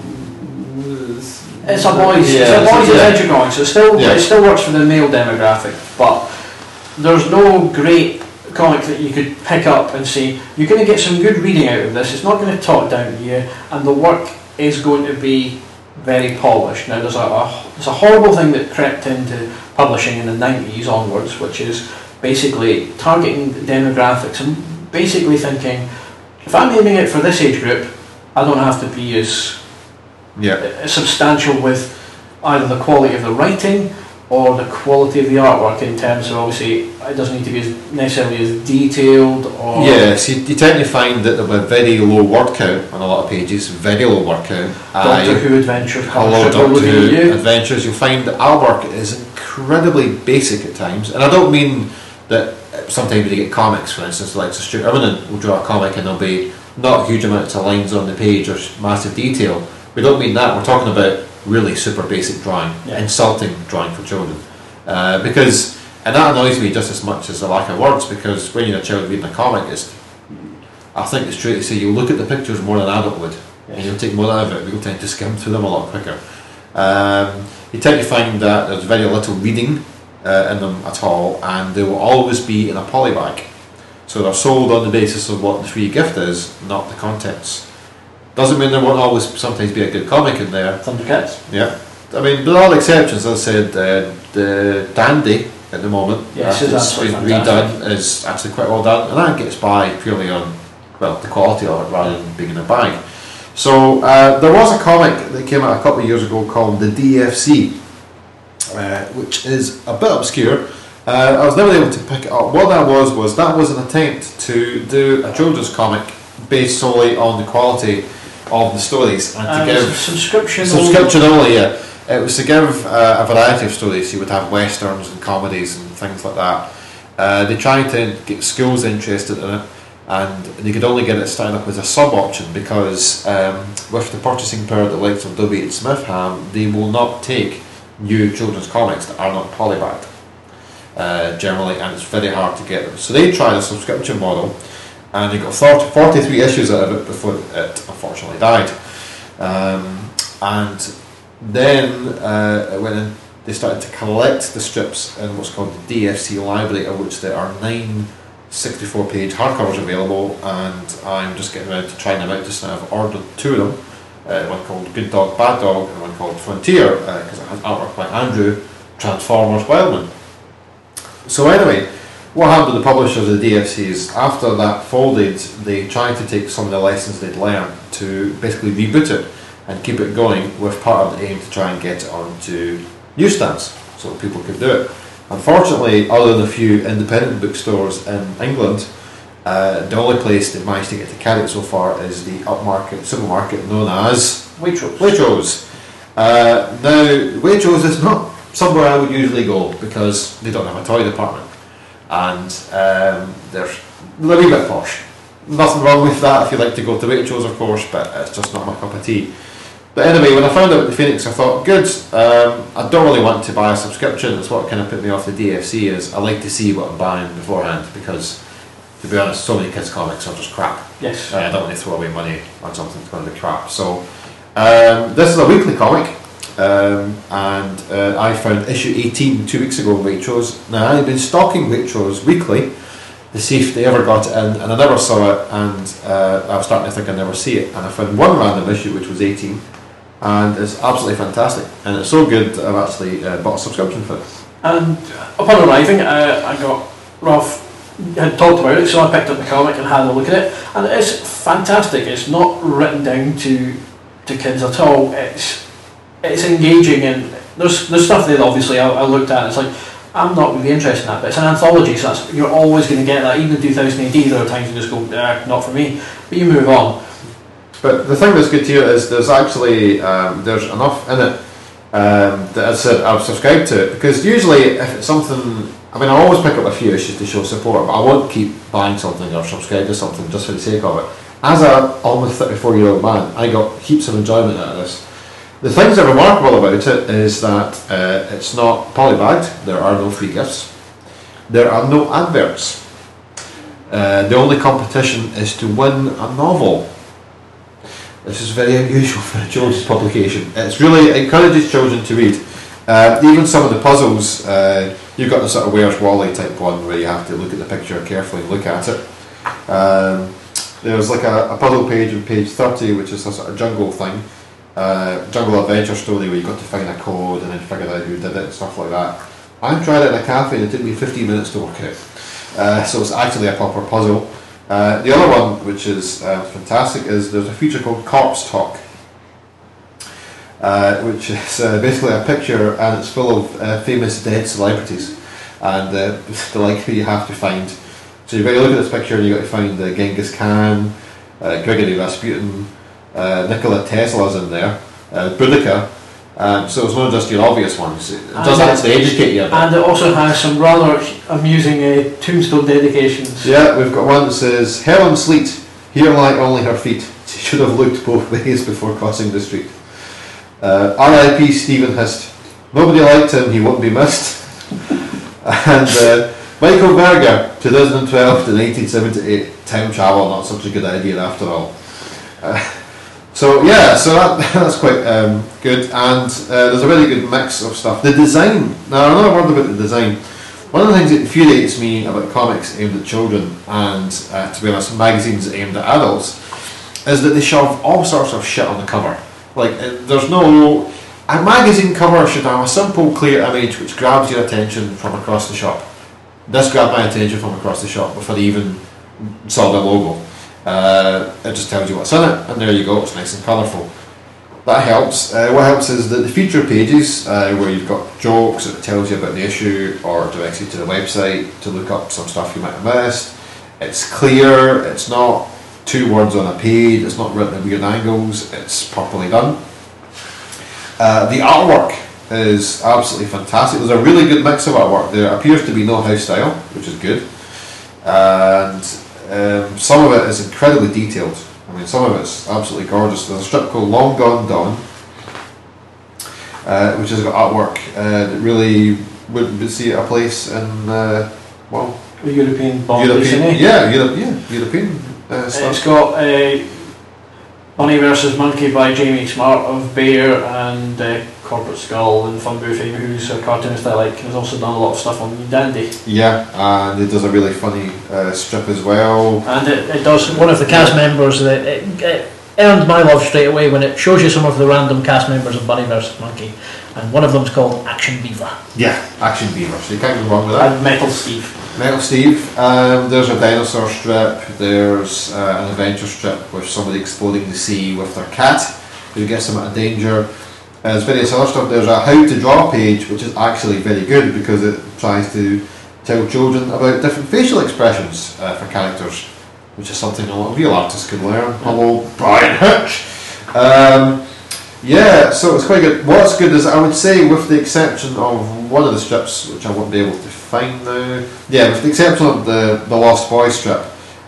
It's a boys' adventure comic, so it still works for the male demographic, but there's no great comic that you could pick up and say, you're going to get some good reading out of this, it's not going to talk down to you, and the work is going to be very polished. Now there's a horrible thing that crept into publishing in the 90s onwards, which is basically targeting demographics and basically thinking, if I'm aiming it for this age group, I don't have to be as substantial with either the quality of the writing or the quality of the artwork, in terms of, obviously, it doesn't need to be necessarily as detailed or... Yes, you tend to find that there will be very low word count on a lot of pages, very low word count. Doctor Who Adventures, Hello Doctor Who Adventures, you'll find that artwork is incredibly basic at times, and I don't mean that sometimes you get comics, for instance, like Stuart Immonen will draw a comic and there'll be not huge amounts of lines on the page or massive detail. We don't mean that, we're talking about really super basic drawing, insulting drawing for children. And that annoys me just as much as the lack of words, because when you're a child reading a comic, I think it's true to say you look at the pictures more than an adult would, and you'll take more out of it, you'll tend to skim through them a lot quicker. You tend to find that there's very little reading in them at all, and they will always be in a polybag. So they're sold on the basis of what the free gift is, not the contents. Doesn't mean there won't always sometimes be a good comic in there. Thundercats. Yeah. I mean, there are exceptions. As I said, the Dandy at the moment, yes, it's been redone, is actually quite well done, and that gets by purely on, well, the quality of it rather than being in a bag. So there was a comic that came out a couple of years ago called the DFC, which is a bit obscure. I was never able to pick it up. What that was an attempt to do a children's comic based solely on the quality of the stories and to give subscription only. Yeah, it was to give a variety of stories. You would have westerns and comedies and things like that. They tried to get schools interested in it, and they could only get it started up as a sub option because with the purchasing power the likes of W. H. Smith have, they will not take new children's comics that are not polybagged generally, and it's very hard to get them. So they tried a subscription model, and they got 43 issues out of it before it unfortunately died. And then it went in, they started to collect the strips in what's called the DFC library, of which there are 9 64-page hardcovers available, and I'm just getting around to trying them out just now. I've ordered 2 of them, one called Good Dog, Bad Dog, and one called Frontier, because it has artwork by Andrew Transformers Wildman. So anyway, what happened to the publishers of the DFCs, after that folded, they tried to take some of the lessons they'd learned to basically reboot it and keep it going, with part of the aim to try and get it onto newsstands so that people could do it. Unfortunately, other than a few independent bookstores in England, the only place that managed to get to carry it so far is the upmarket supermarket known as Waitrose. Now, Waitrose is not somewhere I would usually go because they don't have a toy department, and they're a little bit posh. Nothing wrong with that if you like to go to Waitrose, of course, but it's just not my cup of tea. But anyway, when I found out the Phoenix, I thought, good, I don't really want to buy a subscription. That's what kind of put me off the DFC, is I like to see what I'm buying beforehand, because, to be honest, so many kids' comics are just crap. Yes. I don't want to throw away money on something that's going to be crap. So, this is a weekly comic, and I found issue 18 2 weeks ago in Waitrose. Now, I've been stalking Waitrose weekly to see if they ever got it in, and I never saw it, and I was starting to think I'd never see it, and I found one random issue which was 18, and it's absolutely fantastic, and it's so good that I've actually bought a subscription for it. And upon arriving, I got Ralph had talked about it, so I picked up the comic and had a look at it, and it's fantastic. It's not written down to kids at all. It's engaging, and there's stuff there obviously I looked at and it's like, I'm not really interested in that, but it's an anthology, so you're always going to get that. Even in 2000 AD, there are times you just go, not for me, but you move on. But the thing that's good here is there's actually there's enough in it that I said I've subscribed to it, because usually if it's something, I mean, I always pick up a few issues to show support, but I won't keep buying something or subscribe to something just for the sake of it. As a almost 34-year-old man, I got heaps of enjoyment out of this. The things that are remarkable about it is that it's not polybagged. There are no free gifts. There are no adverts. The only competition is to win a novel. This is very unusual for a children's publication. It encourages children to read. Even some of the puzzles, you've got the sort of Where's Wally type one where you have to look at the picture carefully and look at it. There's like a puzzle page on page 30, which is a sort of jungle thing. Jungle adventure story where you got to find a code and then figure out who did it and stuff like that. I tried it in a cafe and it took me 15 minutes to work out. So it's actually a proper puzzle. The other one, which is fantastic, is there's a feature called Corpse Talk, which is basically a picture, and it's full of famous dead celebrities, and the like who you have to find. So you've got to look at this picture and you've got to find Genghis Khan, Grigory Rasputin, Nikola Tesla's in there, Boudica. So it's not just your obvious ones. It does actually educate you a bit. And it also has some rather amusing tombstone dedications. Yeah, we've got one that says, Helen Sleet, here lie only her feet. She should have looked both ways before crossing the street. R.I.P. Stephen Hist. Nobody liked him, he won't be missed. And Michael Berger, 2012 to 1978. Time travel, not such a good idea after all. So that's quite good, and there's a really good mix of stuff. The design, now another word about the design. One of the things that infuriates me about comics aimed at children, and to be honest, magazines aimed at adults, is that they shove all sorts of shit on the cover. Like, a magazine cover should have a simple, clear image which grabs your attention from across the shop. This grabbed my attention from across the shop before they even saw the logo. It just tells you what's in it, and there you go, it's nice and colourful. That helps. What helps is that the feature pages, where you've got jokes, it tells you about the issue, or directs you to the website to look up some stuff you might have missed. It's clear, it's not 2 words on a page, it's not written at weird angles, it's properly done. The artwork is absolutely fantastic. There's a really good mix of artwork. There appears to be no house style, which is good. And some of it is incredibly detailed. I mean, some of it's absolutely gorgeous. There's a strip called Long Gone Dawn, which has got artwork that really wouldn't see a place in, well, The European Bond. European European stuff. It's got Bunny vs Monkey by Jamie Smart of Bear and Corporate Skull and Fun Buffet, who's a cartoonist I like. He's also done a lot of stuff on Dandy. Yeah, and it does a really funny strip as well. And it does, one of the cast members, it earned my love straight away when it shows you some of the random cast members of Bunny vs Monkey. And one of them's called Action Beaver. Yeah, Action Beaver, so you can't go wrong with that. And Metal Steve. Metal Steve, there's a dinosaur strip, there's an adventure strip with somebody exploding the sea with their cat who gets them out of danger. There's various other stuff. There's a how to draw page which is actually very good because it tries to tell children about different facial expressions for characters, which is something a lot of real artists can learn. Hello, Brian Hitch! Yeah, so it's quite good. What's good is, I would say, with the exception of one of the strips, which I won't be able to find now, yeah, with the exception of the Lost Boys strip,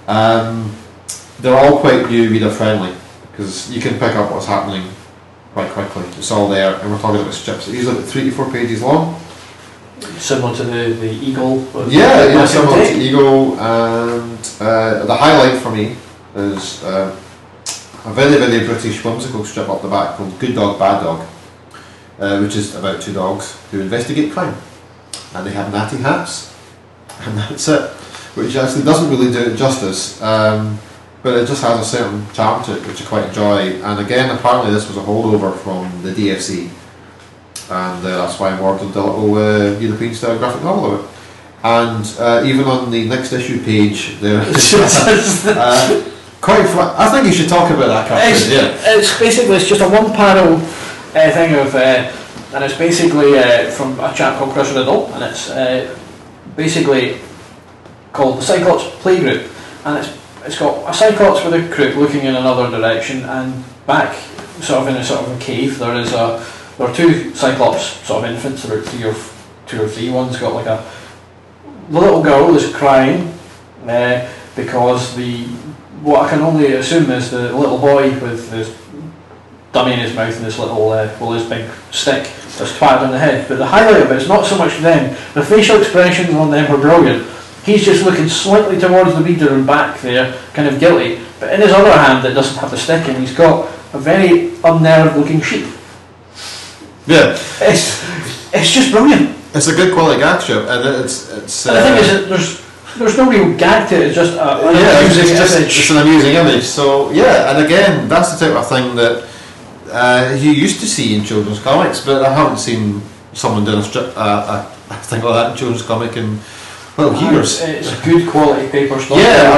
they're all quite new reader friendly because you can pick up what's happening quite quickly. It's all there, and we're talking about strips that usually about 3 to 4 pages long. Similar to the Eagle. Yeah, similar to Eagle, and the highlight for me is a very, very British whimsical strip up the back called Good Dog, Bad Dog, which is about 2 dogs who investigate crime. And they have natty hats, and that's it, which actually doesn't really do it justice, but it just has a certain charm to it, which I quite enjoy. And again, apparently this was a holdover from the DFC, and that's why I ordered the little European style graphic novel of it. And even on the next issue page, there is quite flat. I think you should talk about that cartoon. It's basically, it's just a one panel thing of, and it's basically from a chap called Chris Riddle, and it's basically called the Cyclops Playgroup, and it's got a Cyclops with a crook looking in another direction, and back sort of in a sort of a cave there are 2 Cyclops sort of infants, about 2 or 3. One's got like the little girl is crying because what I can only assume is the little boy with his dummy in his mouth and his little, his big stick that's twatted on the head. But the highlight of it is not so much them, the facial expressions on them are brilliant. He's just looking slightly towards the reader and back there, kind of guilty, but in his other hand that doesn't have the stick in, he's got a very unnerved looking sheep. Yeah. It's just brilliant. It's a good quality gag strip, and it's and the thing is, there's no real gag to it, it's just it's an amusing image. So yeah, and again, that's the type of thing that you used to see in children's comics, but I haven't seen someone doing a thing like that in children's comic in years. It's good quality paper stuff. Yeah,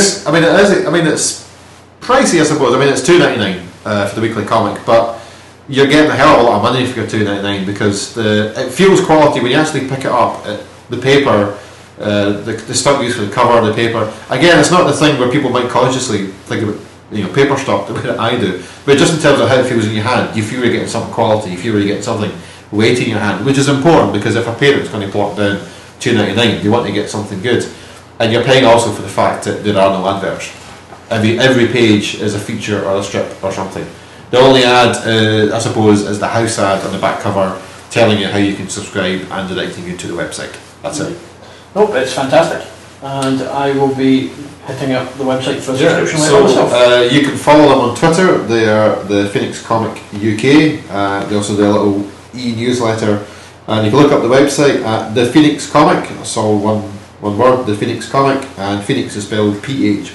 it's pricey, I suppose. I mean, it's $2.99 for the weekly comic, but you're getting a hell of a lot of money for your $2.99 because it feels quality when you actually pick it up. The paper. The stock used for the cover of the paper. Again, it's not the thing where people might consciously think about paper stock the way that I do, but just in terms of how it feels in your hand, you feel you're getting something quality, you feel you're getting something weighty in your hand, which is important because if a parent's going to plop down $2.99, you want to get something good, and you're paying also for the fact that there are no adverts. Every page is a feature or a strip or something. The only ad, I suppose, is the house ad on the back cover telling you how you can subscribe and directing you to the website. That's it. Nope, it's fantastic, and I will be hitting up the website for a subscription later myself. You can follow them on Twitter. They are the Phoenix Comic UK. They also do a little e-newsletter, and you can look up the website at the Phoenix Comic. That's all one word, the Phoenix Comic, and Phoenix is spelled Phoenix.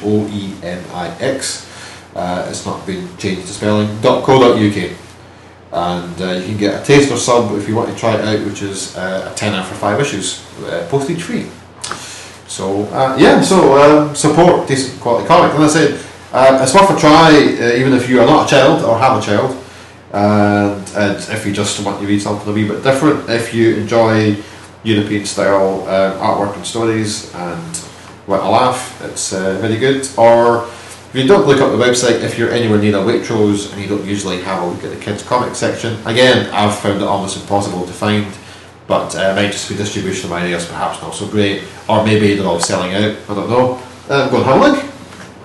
It's not been changed to spelling. .co.uk. And you can get a taster sub if you want to try it out, which is a tenner for 5 issues, postage free. So support decent quality comic. And I said it's worth a try, even if you are not a child or have a child, and if you just want to read something a wee bit different. If you enjoy European style artwork and stories and want to laugh, it's very good. Or if you don't look up the website, if you're anywhere near a Waitrose and you don't usually have a look at the kids comic section, again, I've found it almost impossible to find, but it might just be distribution of ideas, perhaps not so great, or maybe they're all selling out, I don't know. Go and have a look.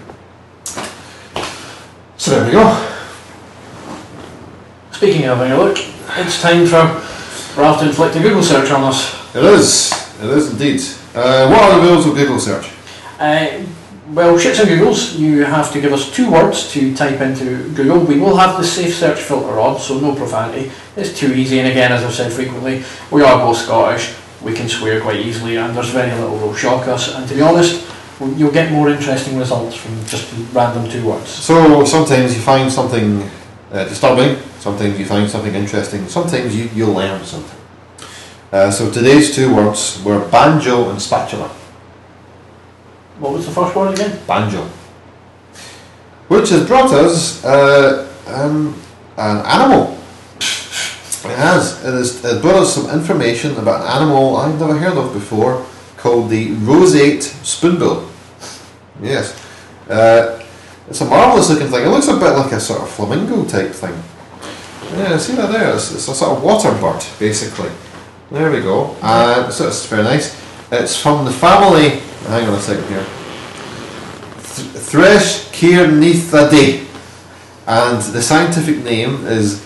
So there we go. Speaking of having a look, it's time for Ralph to inflict a Google search on us. It is indeed. What are the rules of Google search? Well, shits and Googles, you have to give us 2 words to type into Google. We will have the safe search filter on, so no profanity. It's too easy, and again, as I've said frequently, we are both Scottish, we can swear quite easily, and there's very little will shock us, and to be honest, you'll get more interesting results from just random 2 words. So sometimes you find something disturbing, sometimes you find something interesting, sometimes you'll learn something. So today's 2 words were banjo and spatula. What was the first word again? Banjo. Which has brought us an animal. It has. It brought us some information about an animal I've never heard of before called the roseate spoonbill. Yes. It's a marvellous looking thing. It looks a bit like a sort of flamingo type thing. Yeah, see that there? It's a sort of water bird, basically. There we go. So it's very nice. It's from the family, hang on a second here, Threschkeirnithidae, and the scientific name is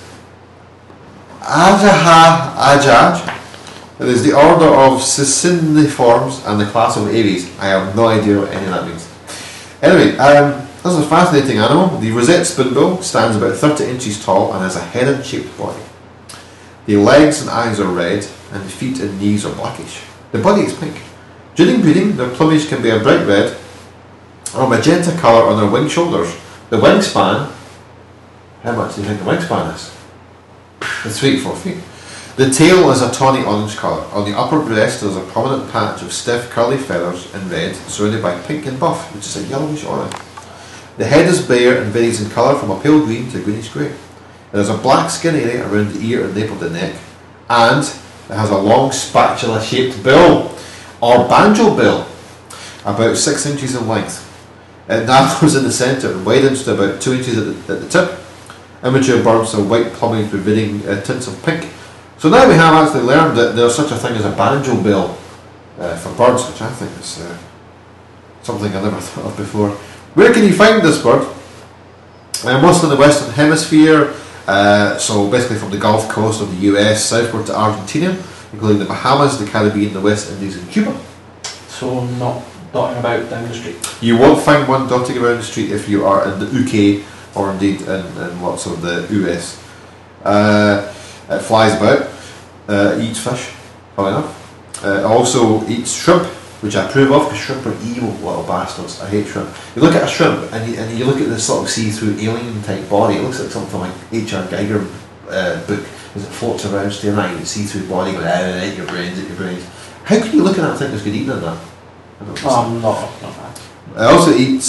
Ajaha ajaj. It is the order of Ciciniforms and the class of Aves. I have no idea what any of that means. Anyway, this is a fascinating animal. The rosette spoonbill stands about 30 inches tall and has a heron-shaped body. The legs and eyes are red, and the feet and knees are blackish. The body is pink. During breeding, their plumage can be a bright red or magenta colour on their wing shoulders. The wingspan, how much do you think the wingspan is? It's 3 to 4 feet. The tail is a tawny orange colour. On the upper breast there is a prominent patch of stiff curly feathers in red, surrounded by pink and buff, which is a yellowish orange. The head is bare and varies in colour from a pale green to greenish grey. There is a black skin area around the ear and nape of the neck, and it has a long spatula-shaped bill, or banjo bill, about 6 inches in length. It narrows in the centre and widens to about 2 inches at the tip. Immature birds have white plumage with varying tints of pink. So now we have actually learned that there's such a thing as a banjo bill for birds, which I think is something I never thought of before. Where can you find this bird? Mostly in the Western Hemisphere, so basically from the Gulf Coast of the US southward to Argentina, including the Bahamas, the Caribbean, the West Indies and Cuba. So not dotting about down the street? You won't find one dotting around the street if you are in the UK or indeed in lots of the US. It flies about, eats fish, funny enough. It also eats shrimp, which I approve of because shrimp are evil little bastards. I hate shrimp. You look at a shrimp and you look at this sort of see-through alien type body, it looks like something from like H.R. Geiger book as it floats around staring at you, see-through body going at your brains. How can you look at that and think there's good eating in that? Not that. It also eats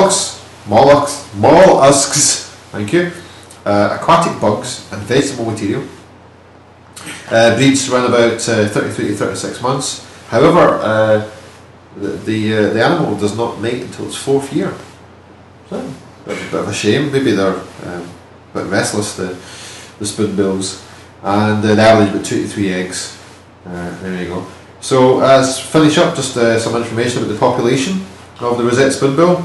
mollusks, thank you, aquatic bugs and vegetable material. Breeds around about 33 to 36 months. However, the animal does not mate until its 4th year. So, a bit of a shame. Maybe they're a bit restless, the spoonbills. And they average about 2 to 3 eggs. There you go. So, to finish up, just some information about the population of the rosette spoonbill.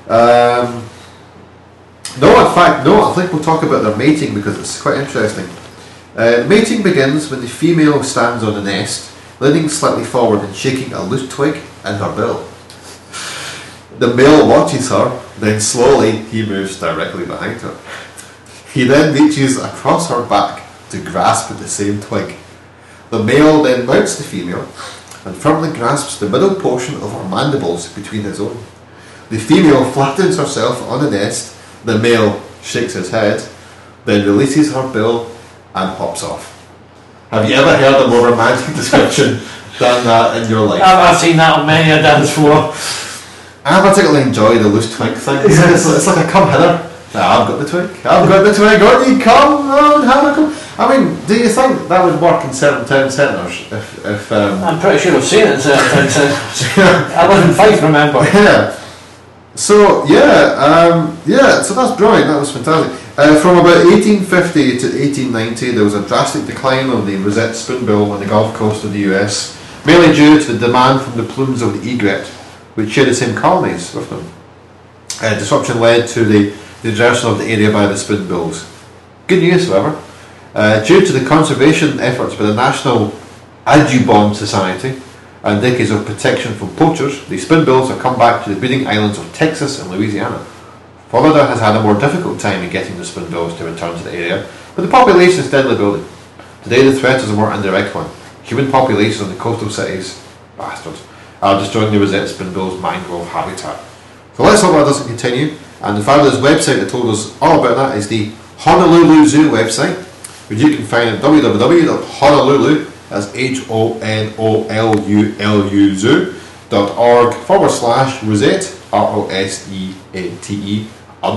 I think we'll talk about their mating because it's quite interesting. Mating begins when the female stands on the nest, leaning slightly forward and shaking a loose twig in her bill. The male watches her, then slowly he moves directly behind her. He then reaches across her back to grasp at the same twig. The male then mounts the female and firmly grasps the middle portion of her mandibles between his own. The female flattens herself on the nest, the male shakes his head, then releases her bill and hops off. Have you ever heard a more romantic description than that in your life? I've seen that on many a dance floor. I particularly enjoy the loose twig thing. It's like a come hither. I've got the twig. On, come on, have a come. I mean, do you think that would work in certain town centres? If I'm pretty sure I've seen it in certain town centres. I live in Fife, remember? Yeah. So so that's brilliant. That was fantastic. From about 1850 to 1890, there was a drastic decline of the rosette spoonbill on the Gulf Coast of the US, mainly due to the demand from the plumes of the egret, which share the same colonies with them. Disruption led to the desertion of the area by the spoonbills. Good news, however. Due to the conservation efforts by the National Audubon Society and decades of protection from poachers, the spoonbills have come back to the breeding islands of Texas and Louisiana. Florida has had a more difficult time in getting the spoonbills to return to the area, but the population is steadily building. Today the threat is a more indirect one. Human populations in the coastal cities, bastards, are destroying the Rosette spoonbill's mangrove habitat. So let's hope that doesn't continue, and the fabulous website that told us all about that is the Honolulu Zoo website, which you can find at www.honolulu, that's HONOLULU zoo.org/Rosette, ROSEATE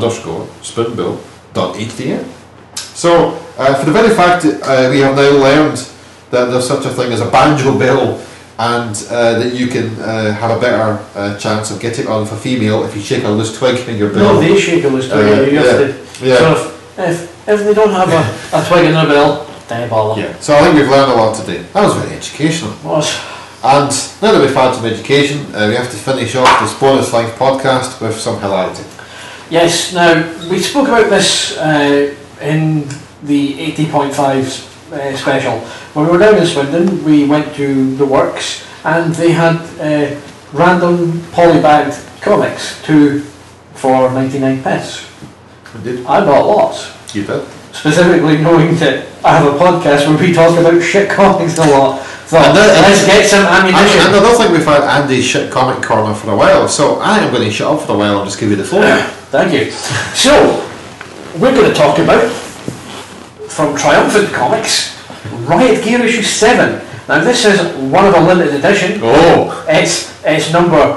_spoonbill.htm. So, for the very fact that we have now learned that there's such a thing as a banjo bill, and that you can have a better chance of getting on with a female if you shake a loose twig in your bill. No, they shake a loose twig. You have to, so if they don't have a twig in their bill, don't bother. Yeah. So I think we've learned a lot today. That was very educational. It was. And now that we've had some education, we have to finish off this bonus length podcast with some hilarity. Yes. Now we spoke about this in the 80.5 special. When we were down in Swindon, we went to the Works, and they had random polybagged comics, 2 for 99p. Indeed. I bought lots. You did. Specifically knowing that I have a podcast where we talk about shit comics a lot. So let's get some ammunition. And I don't think we've had Andy's shit comic corner for a while, so I am going to shut up for a while and just give you the floor. Thank you. So, we're going to talk about, from Triumphant Comics, Riot Gear issue 7. Now this is one of a limited edition. Oh! It's number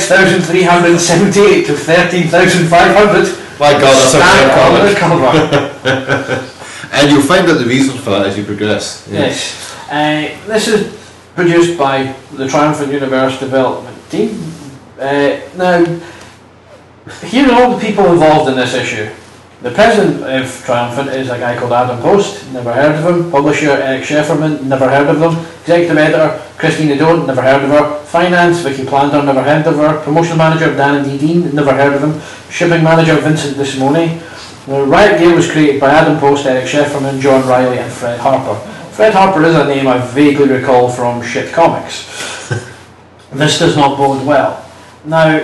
6,378 to 13,500. My God, that's a cover. And you'll find out the reason for that as you progress. Yes. This is produced by the Triumphant Universe development team. Now, here are all the people involved in this issue. The president of Triumphant is a guy called Adam Post, never heard of him. Publisher Eric Schefferman, never heard of them. Executive editor Christina Doan, never heard of her. Finance Vicky Planter, never heard of her. Promotion manager Dan and D. Dean, never heard of him. Shipping manager Vincent DeSimone. Riot Gear was created by Adam Post, Eric Schefferman, John Riley and Fred Harper. Fred Harper is a name I vaguely recall from shit comics. This does not bode well. Now,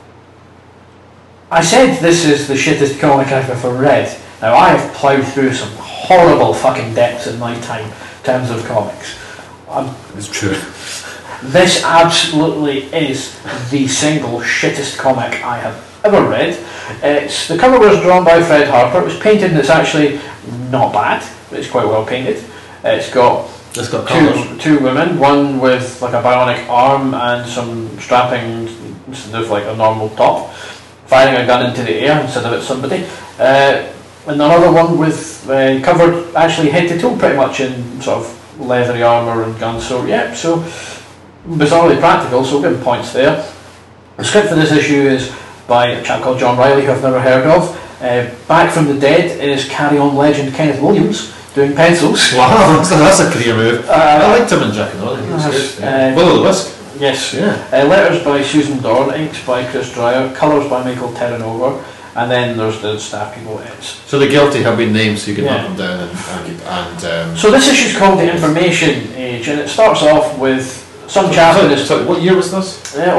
I said this is the shittest comic I've ever read. Now, I have ploughed through some horrible fucking depths in my time in terms of comics. It's true. This absolutely is the single shittest comic I have ever read. The cover was drawn by Fred Harper. It was painted, and it's actually not bad. It's quite well painted. It's got two women, one with like a bionic arm and some strapping instead of like a normal top, firing a gun into the air instead of at somebody. And another one with covered actually head to toe pretty much in sort of leathery armour and guns. So yeah, so bizarrely practical, so good points there. The script for this issue is by a chap called John Riley, who I've never heard of. Back from the dead is Carry On legend Kenneth Williams doing pencils. Wow, that's a career move. I liked him in Jack and Ryan. Will o' the Wisp. Yes. Yeah. Letters by Susan Dorn, inks by Chris Dreyer, colours by Michael Terranova, and then there's the staff people. So the guilty have been named, so you can hunt them down and So this issue is called The Information Age, and it starts off with some chap in this. So what year was this?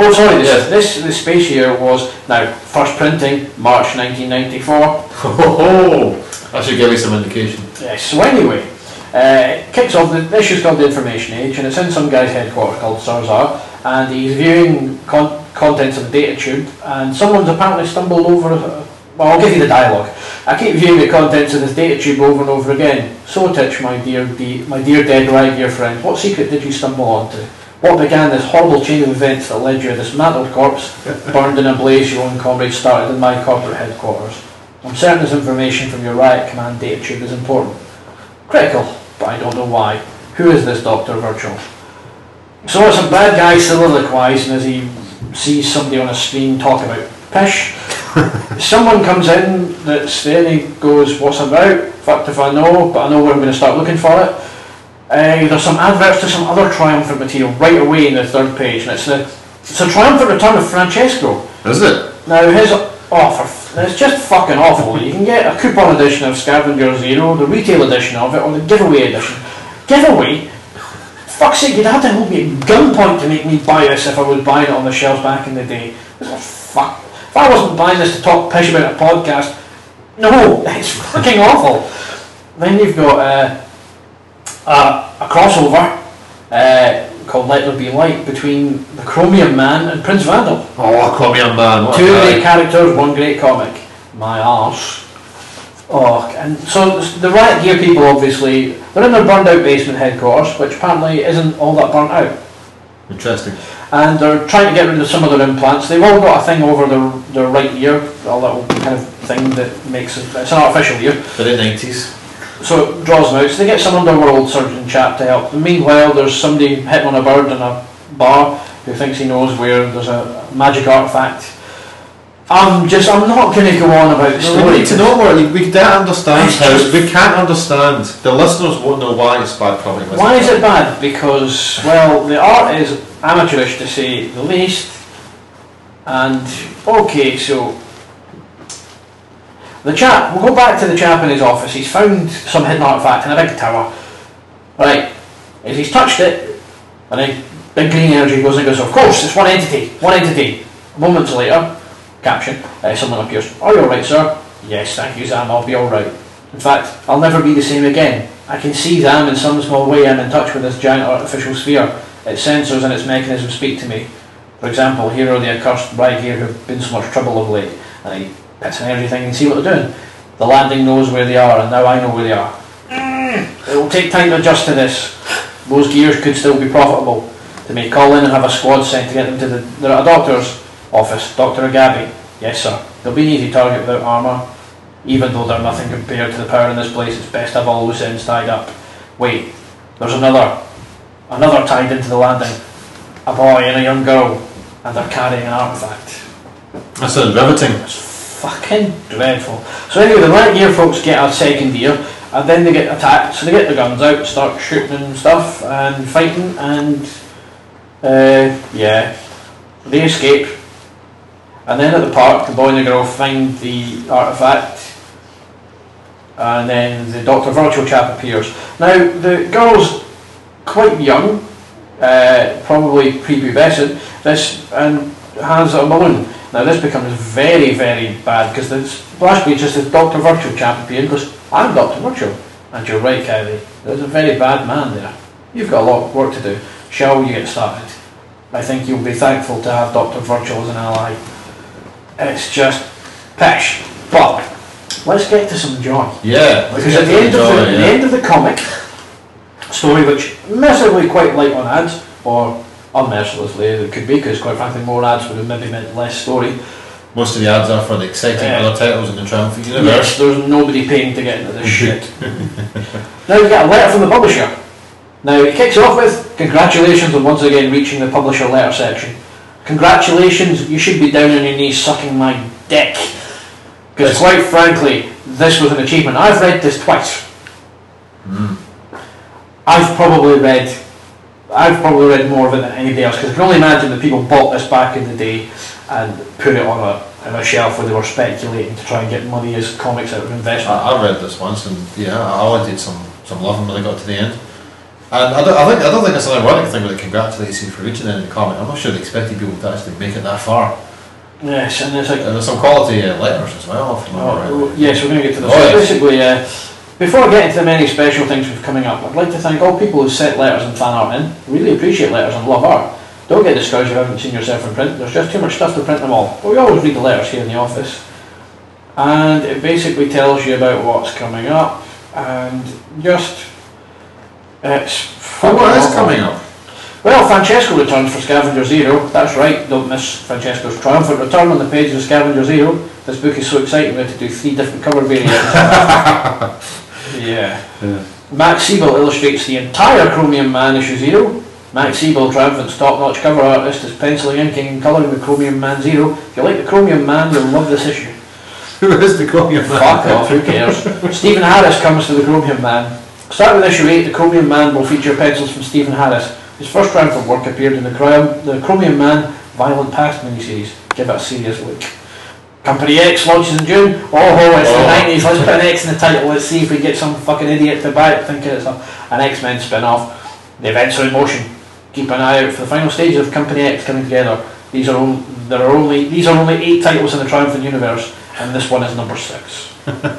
This space year was now first printing March 1994. Oh, that should give me some indication. Yes. So anyway, it kicks off. The issue's called The Information Age, and it's in some guy's headquarters called Sarzar, and he's viewing contents of a data tube, and someone's apparently stumbled over. Well, I'll give you the dialogue. I keep viewing the contents of this data tube over and over again. Sotich, my dear dead Riot Gear friend, what secret did you stumble onto? What began this horrible chain of events that led you a dismantled corpse, burned in a blaze your own comrades started in my corporate headquarters? I'm certain this information from your Riot Command data tube is important. Critical, but I don't know why. Who is this Dr. Virtual? So it's a bad guy soliloquising as he sees somebody on a screen talk about pish. Someone comes in that's there and he goes, what's it about? Fucked if I know, but I know where I'm going to start looking for it. There's some adverts to some other Triumphant material right away in the third page, and it's the It's a triumphant return of Francesco. Is it? Now his offer, it's just fucking awful. You can get a coupon edition of Scavenger Zero, the retail edition of it, or the giveaway edition. Giveaway? Fuck's sake, you'd have to hold me at gunpoint to make me buy this if I was buying it on the shelves back in the day. Fuck. If I wasn't buying this to talk pish about a podcast, no, it's fucking awful. Then you've got a crossover called Let There Be Light between the Chromium Man and Prince Vandal. Oh, Chromium Man. What a Two guy. great characters, one great comic. My arse. Oh, and so the Riot Gear people, obviously, they're in their burned out basement headquarters, which apparently isn't all that burnt out. Interesting. And they're trying to get rid of some of their implants. They've all got a thing over their right ear, a little kind of thing that makes it, it's an artificial ear. Very 90s. So it draws them out. So they get some underworld surgeon chap to help. And meanwhile, there's somebody hitting on a bird in a bar who thinks he knows where there's a magic artifact. I'm not going to go on about the story. We need to know more. We can't understand how. We can't understand. The listeners won't know why it's bad comic. Why is it bad? Because, well, the art is amateurish to say the least. And, okay, so the chap, we'll go back to the chap in his office. He's found some hidden artifact in a big tower. Right, as he's touched it, and then big green energy goes and goes, of course, it's one entity. Moments later, caption, someone appears, are you alright, sir? Yes, thank you, Zam, I'll be alright. In fact, I'll never be the same again. I can see Zam in some small way. I'm in touch with this giant artificial sphere. Its sensors and its mechanisms speak to me. For example, here are the accursed Riot Gear who've been so much trouble of late. And he hits an energy thing and see what they're doing. The landing knows where they are, and now I know where they are. It will take time to adjust to this. Those gears could still be profitable. They may call in and have a squad sent to get them to they're at a doctor's office, Dr. Agabi. Yes, sir. They'll be an easy target without armour. Even though they're nothing compared to the power in this place, it's best to have all loose ends tied up. Wait, there's another tied into the landing. A boy and a young girl, and they're carrying an artifact. That sounds riveting. It's fucking dreadful. So anyway, the Riot Gear folks get a second ear, and then they get attacked, so they get their guns out, start shooting and stuff, and fighting, and yeah, they escape. And then at the park, the boy and the girl find the artifact, and then the Dr. Virtual chap appears. Now, the girl's quite young, probably prepubescent, and has a balloon. Now this becomes very, very bad, because the splash page just says Dr. Virtual chap appeared and goes, I'm Dr. Virtual. And you're right, Kylie, there's a very bad man there. You've got a lot of work to do. Shall we get started? I think you'll be thankful to have Dr. Virtual as an ally. It's just pish. But let's get to some joy. Yeah. Because at the end of the comic story, which mercifully quite light on ads, or unmercilessly it could be, because quite frankly more ads would have maybe meant less story. Most of the ads are for the exciting other titles in the Triumphant Universe. Yes, there's nobody paying to get into this shit. Now we get a letter from the publisher. Now it kicks off with, congratulations on once again reaching the publisher letter section. Congratulations, you should be down on your knees sucking my dick. Because quite frankly, this was an achievement. I've read this twice. I've probably read more of it than anybody else, because I can only imagine that people bought this back in the day and put it on a shelf where they were speculating to try and get money as comics out of investment. I read this once, and yeah, I wanted some love when I got to the end. And I don't think it's an ironic thing, but it congratulates you for reaching the end of the comic. I'm not sure they expected people to actually make it that far. Yes, and it's like... And there's some quality letters as well. Yes, we're going to get to this. Yes. Basically, before I get into the many special things we've coming up, I'd like to thank all people who sent letters and fan art in. Really appreciate letters and love art. Don't get discouraged if you haven't seen yourself in print. There's just too much stuff to print them all. But we always read the letters here in the office. And it basically tells you about what's coming up. And just... what is coming up? Well, Francesco returns for Scavenger Zero. That's right, don't miss Francesco's triumphant return on the pages of Scavenger Zero. This book is so exciting we had to do 3 different cover variants. Yeah. Max Siebel illustrates the entire Chromium Man issue 0. Max Siebel, triumphant top-notch cover artist, is penciling, inking and colouring the Chromium Man 0. If you like the Chromium Man, you'll love this issue. Who is the Chromium Man? Fuck off, who cares? Stephen Harris comes to the Chromium Man. Starting with issue 8, the Chromium Man will feature pencils from Stephen Harris. His first triumphant work appeared in the Chromium Man Violent Past miniseries. Give it a serious look. Company X launches in June. Oh, it's the 90s. Let's put an X in the title. Let's see if we get some fucking idiot to buy it thinking it's an X-Men spin-off. The events are in motion. Keep an eye out for the final stage of Company X coming together. These are only 8 titles in the Triumphant universe, and this one is number 6.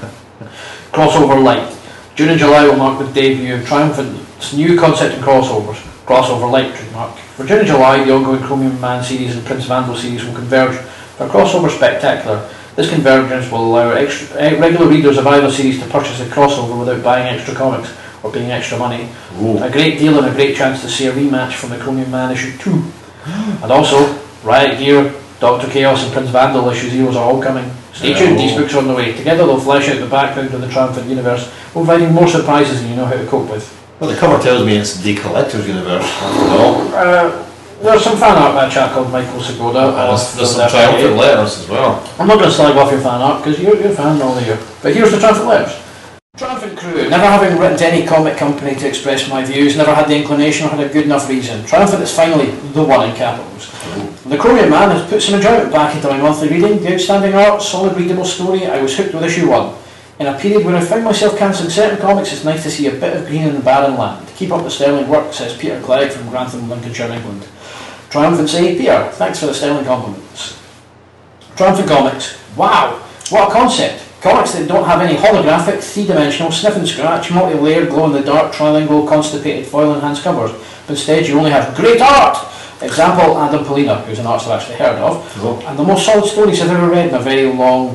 Crossover Light. June and July will mark the debut of Triumphant's new concept in crossovers. Crossover Light trademark. For June and July, the ongoing Chromium Man series and Prince Vandal series will converge for a crossover spectacular. This convergence will allow regular readers of either series to purchase a crossover without buying extra comics or paying extra money. Ooh. A great deal and a great chance to see a rematch from the Chromium Man issue 2. And also, Riot Gear, Dr. Chaos and Prince Vandal issue 0s are all coming. Stay tuned, these books are on the way. Together they'll flesh out the background of the Triumphant universe, providing more surprises than you know how to cope with. Well, the cover tells me it's the Collector's universe, after all. There's some fan art by a chap called Michael Segoda. There's some Triumphant letters as well. I'm not going to slag off your fan art because you're a fan all year. But here's the Triumphant letters. Triumphant Crew. Never having written to any comic company to express my views, never had the inclination or had a good enough reason. Triumphant is finally the one in capitals. The Chromium Man has put some enjoyment back into my monthly reading. The outstanding art, solid readable story. I was hooked with issue 1. In a period where I found myself cancelling certain comics, it's nice to see a bit of green in the barren land. Keep up the sterling work, says Peter Clegg from Grantham, Lincolnshire, England. Triumphant say, Peter, thanks for the sterling compliments. Triumphant Comics. Wow, what a concept. Comics that don't have any holographic, three-dimensional, sniff and scratch, multi-layered, glow-in-the-dark, trilingual, constipated, foil-enhanced covers. But instead you only have great art! Example, Adam Polina, who's an artist I've actually heard of, and the most solid stories I've ever read in a very long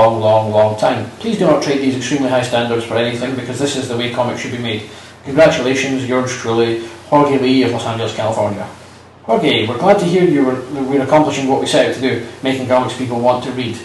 time. Please do not trade these extremely high standards for anything, because this is the way comics should be made. Congratulations, yours truly, Jorge Lee of Los Angeles, California. Jorge, we're glad to hear we're accomplishing what we set out to do, making comics people want to read.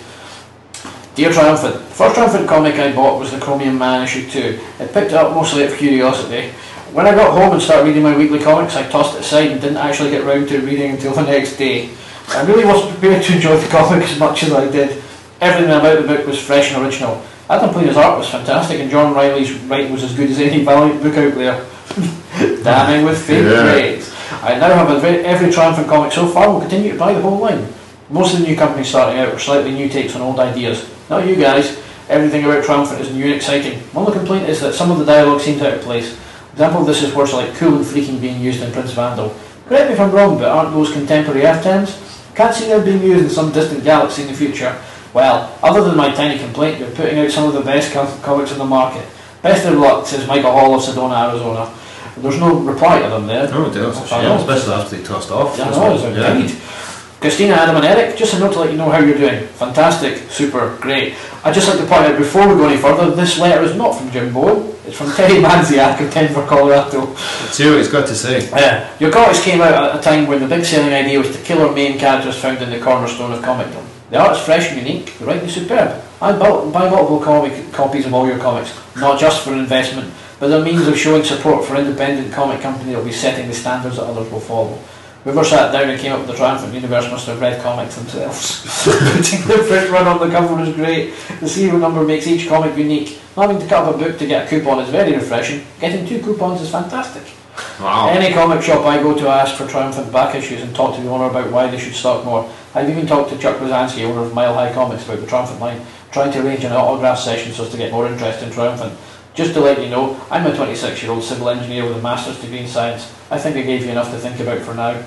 Dear Triumphant, the first Triumphant comic I bought was the Chromium Man issue 2. I picked it up mostly out of curiosity. When I got home and started reading my weekly comics, I tossed it aside and didn't actually get round to reading until the next day. I really wasn't prepared to enjoy the comic as much as I did. Everything about the book was fresh and original. Adam Polina's art was fantastic and John Riley's writing was as good as any Valiant book out there. Damning with fake praise. I now have every Triumphant comic so far and will continue to buy the whole line. Most of the new companies starting out are slightly new takes on old ideas. Not you guys. Everything about Triumphant is new and exciting. One of the complaint is that some of the dialogue seems out of place. Example of this is words like cool and freaking being used in Prince Vandal. Correct me if I'm wrong, but aren't those contemporary Earth terms? Can't see them being used in some distant galaxy in the future. Well, other than my tiny complaint, you're putting out some of the best comics on the market. Best of luck, says Michael Hall of Sedona, Arizona. There's no reply to them there. No, it does. Especially after they tossed off. Yeah, I know, indeed. Christina, Adam and Eric, just a note to let you know how you're doing. Fantastic, super, great. I'd just like to point out before we go any further, this letter is not from Jim Bowen, it's from Terry Manziak of Denver, Colorado. Let's hear what he's got to say. Your comics came out at a time when the big selling idea was to kill our main characters found in the cornerstone of comicdom. The art is fresh and unique, the writing is superb. I buy multiple copies of all your comics, not just for investment, but as a means of showing support for independent comic company that will be setting the standards that others will follow. Whoever sat down and came up with the Triumphant universe must have read comics themselves. Putting the print run on the cover is great. The serial number makes each comic unique. Not having to cut up a book to get a coupon is very refreshing. Getting 2 coupons is fantastic. Wow. Any comic shop I go to, I ask for Triumphant back issues and talk to the owner about why they should stock more. I've even talked to Chuck Rosansky, owner of Mile High Comics, about the Triumphant line, trying to arrange an autograph session so as to get more interest in Triumphant. Just to let you know, I'm a 26-year-old civil engineer with a master's degree in science. I think I gave you enough to think about for now.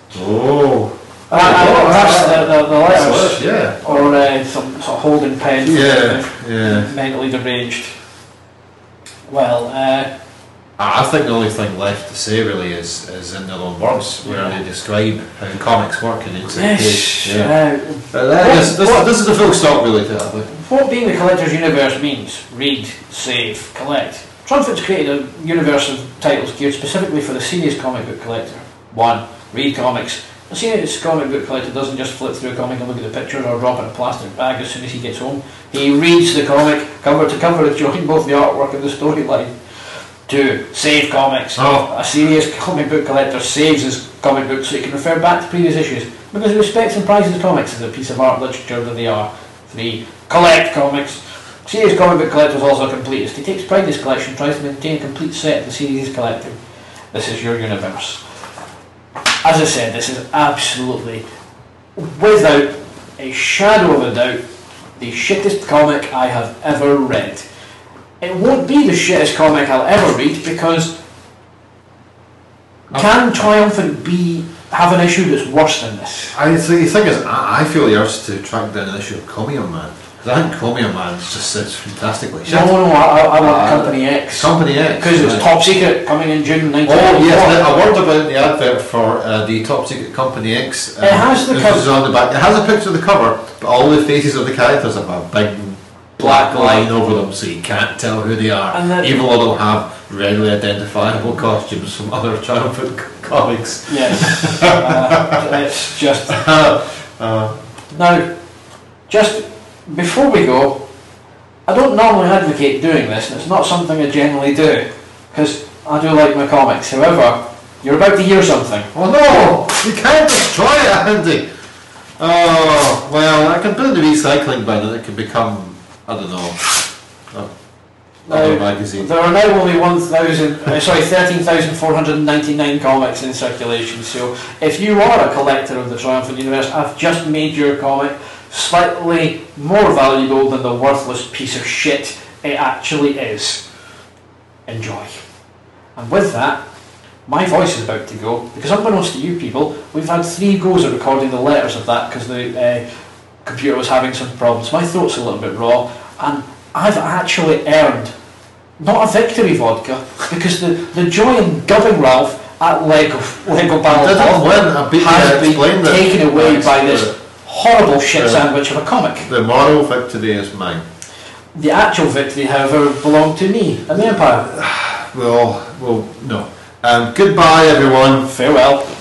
Oh. Perhaps the letters, yeah. Or some sort of holding pen for mentally deranged. Well, I think the only thing left to say really is in their own words, where they describe how comics work in inside page. This is the full stop really to that. What being the collector's universe means: read, save, collect. Triumphant's created a universe of titles geared specifically for the serious comic book collector. 1. Read comics. The serious comic book collector doesn't just flip through a comic and look at the pictures or drop it in a plastic bag as soon as he gets home. He reads the comic cover to cover, enjoying both the artwork and the storyline. 2. Save comics. A serious comic book collector saves his comic books so he can refer back to previous issues because he respects and prizes comics as a piece of art literature that they are. 3. Collect comics. Serious comic book collector is also a completist. He takes pride in his collection and tries to maintain a complete set of the series he's collecting. This is your universe. As I said, this is absolutely without a shadow of a doubt, the shittest comic I have ever read. It won't be the shittest comic I'll ever read because can Triumphant have an issue that's worse than this? The thing is, I feel the urge to track down an issue of Comium Man. Because I think Comium Man just sits fantastically. No, I want Company X. Company X. Because it's top secret, coming in June 1994. Oh yes, a word about the advert for the top secret Company X. It has the cover. On the back. It has a picture of the cover, but all the faces of the characters have a big black line over them, so you can't tell who they are. Even though they'll have readily identifiable costumes from other Triumphant comics. Yes. It's just... now, just before we go, I don't normally advocate doing this, and it's not something I generally do, because I do like my comics. However, you're about to hear something. Oh no! You can't destroy it, Andy! Oh, well, I can put it in the recycling bin and it can become, I don't know, another magazine. There are now only 13,499 comics in circulation, so if you are a collector of the Triumphant Universe, I've just made your comic slightly more valuable than the worthless piece of shit it actually is. Enjoy. And with that, my voice is about to go, because unbeknownst to you people, we've had 3 goes at recording the letters of that because the computer was having some problems. My throat's a little bit raw, and I've actually earned not a victory vodka, because the joy in gubbing Ralph at Lego Battle has been taken away by this horrible shit sandwich of a comic. The moral victory is mine. The actual victory, however, belonged to me and the Empire. Well, no. Goodbye, everyone. Farewell.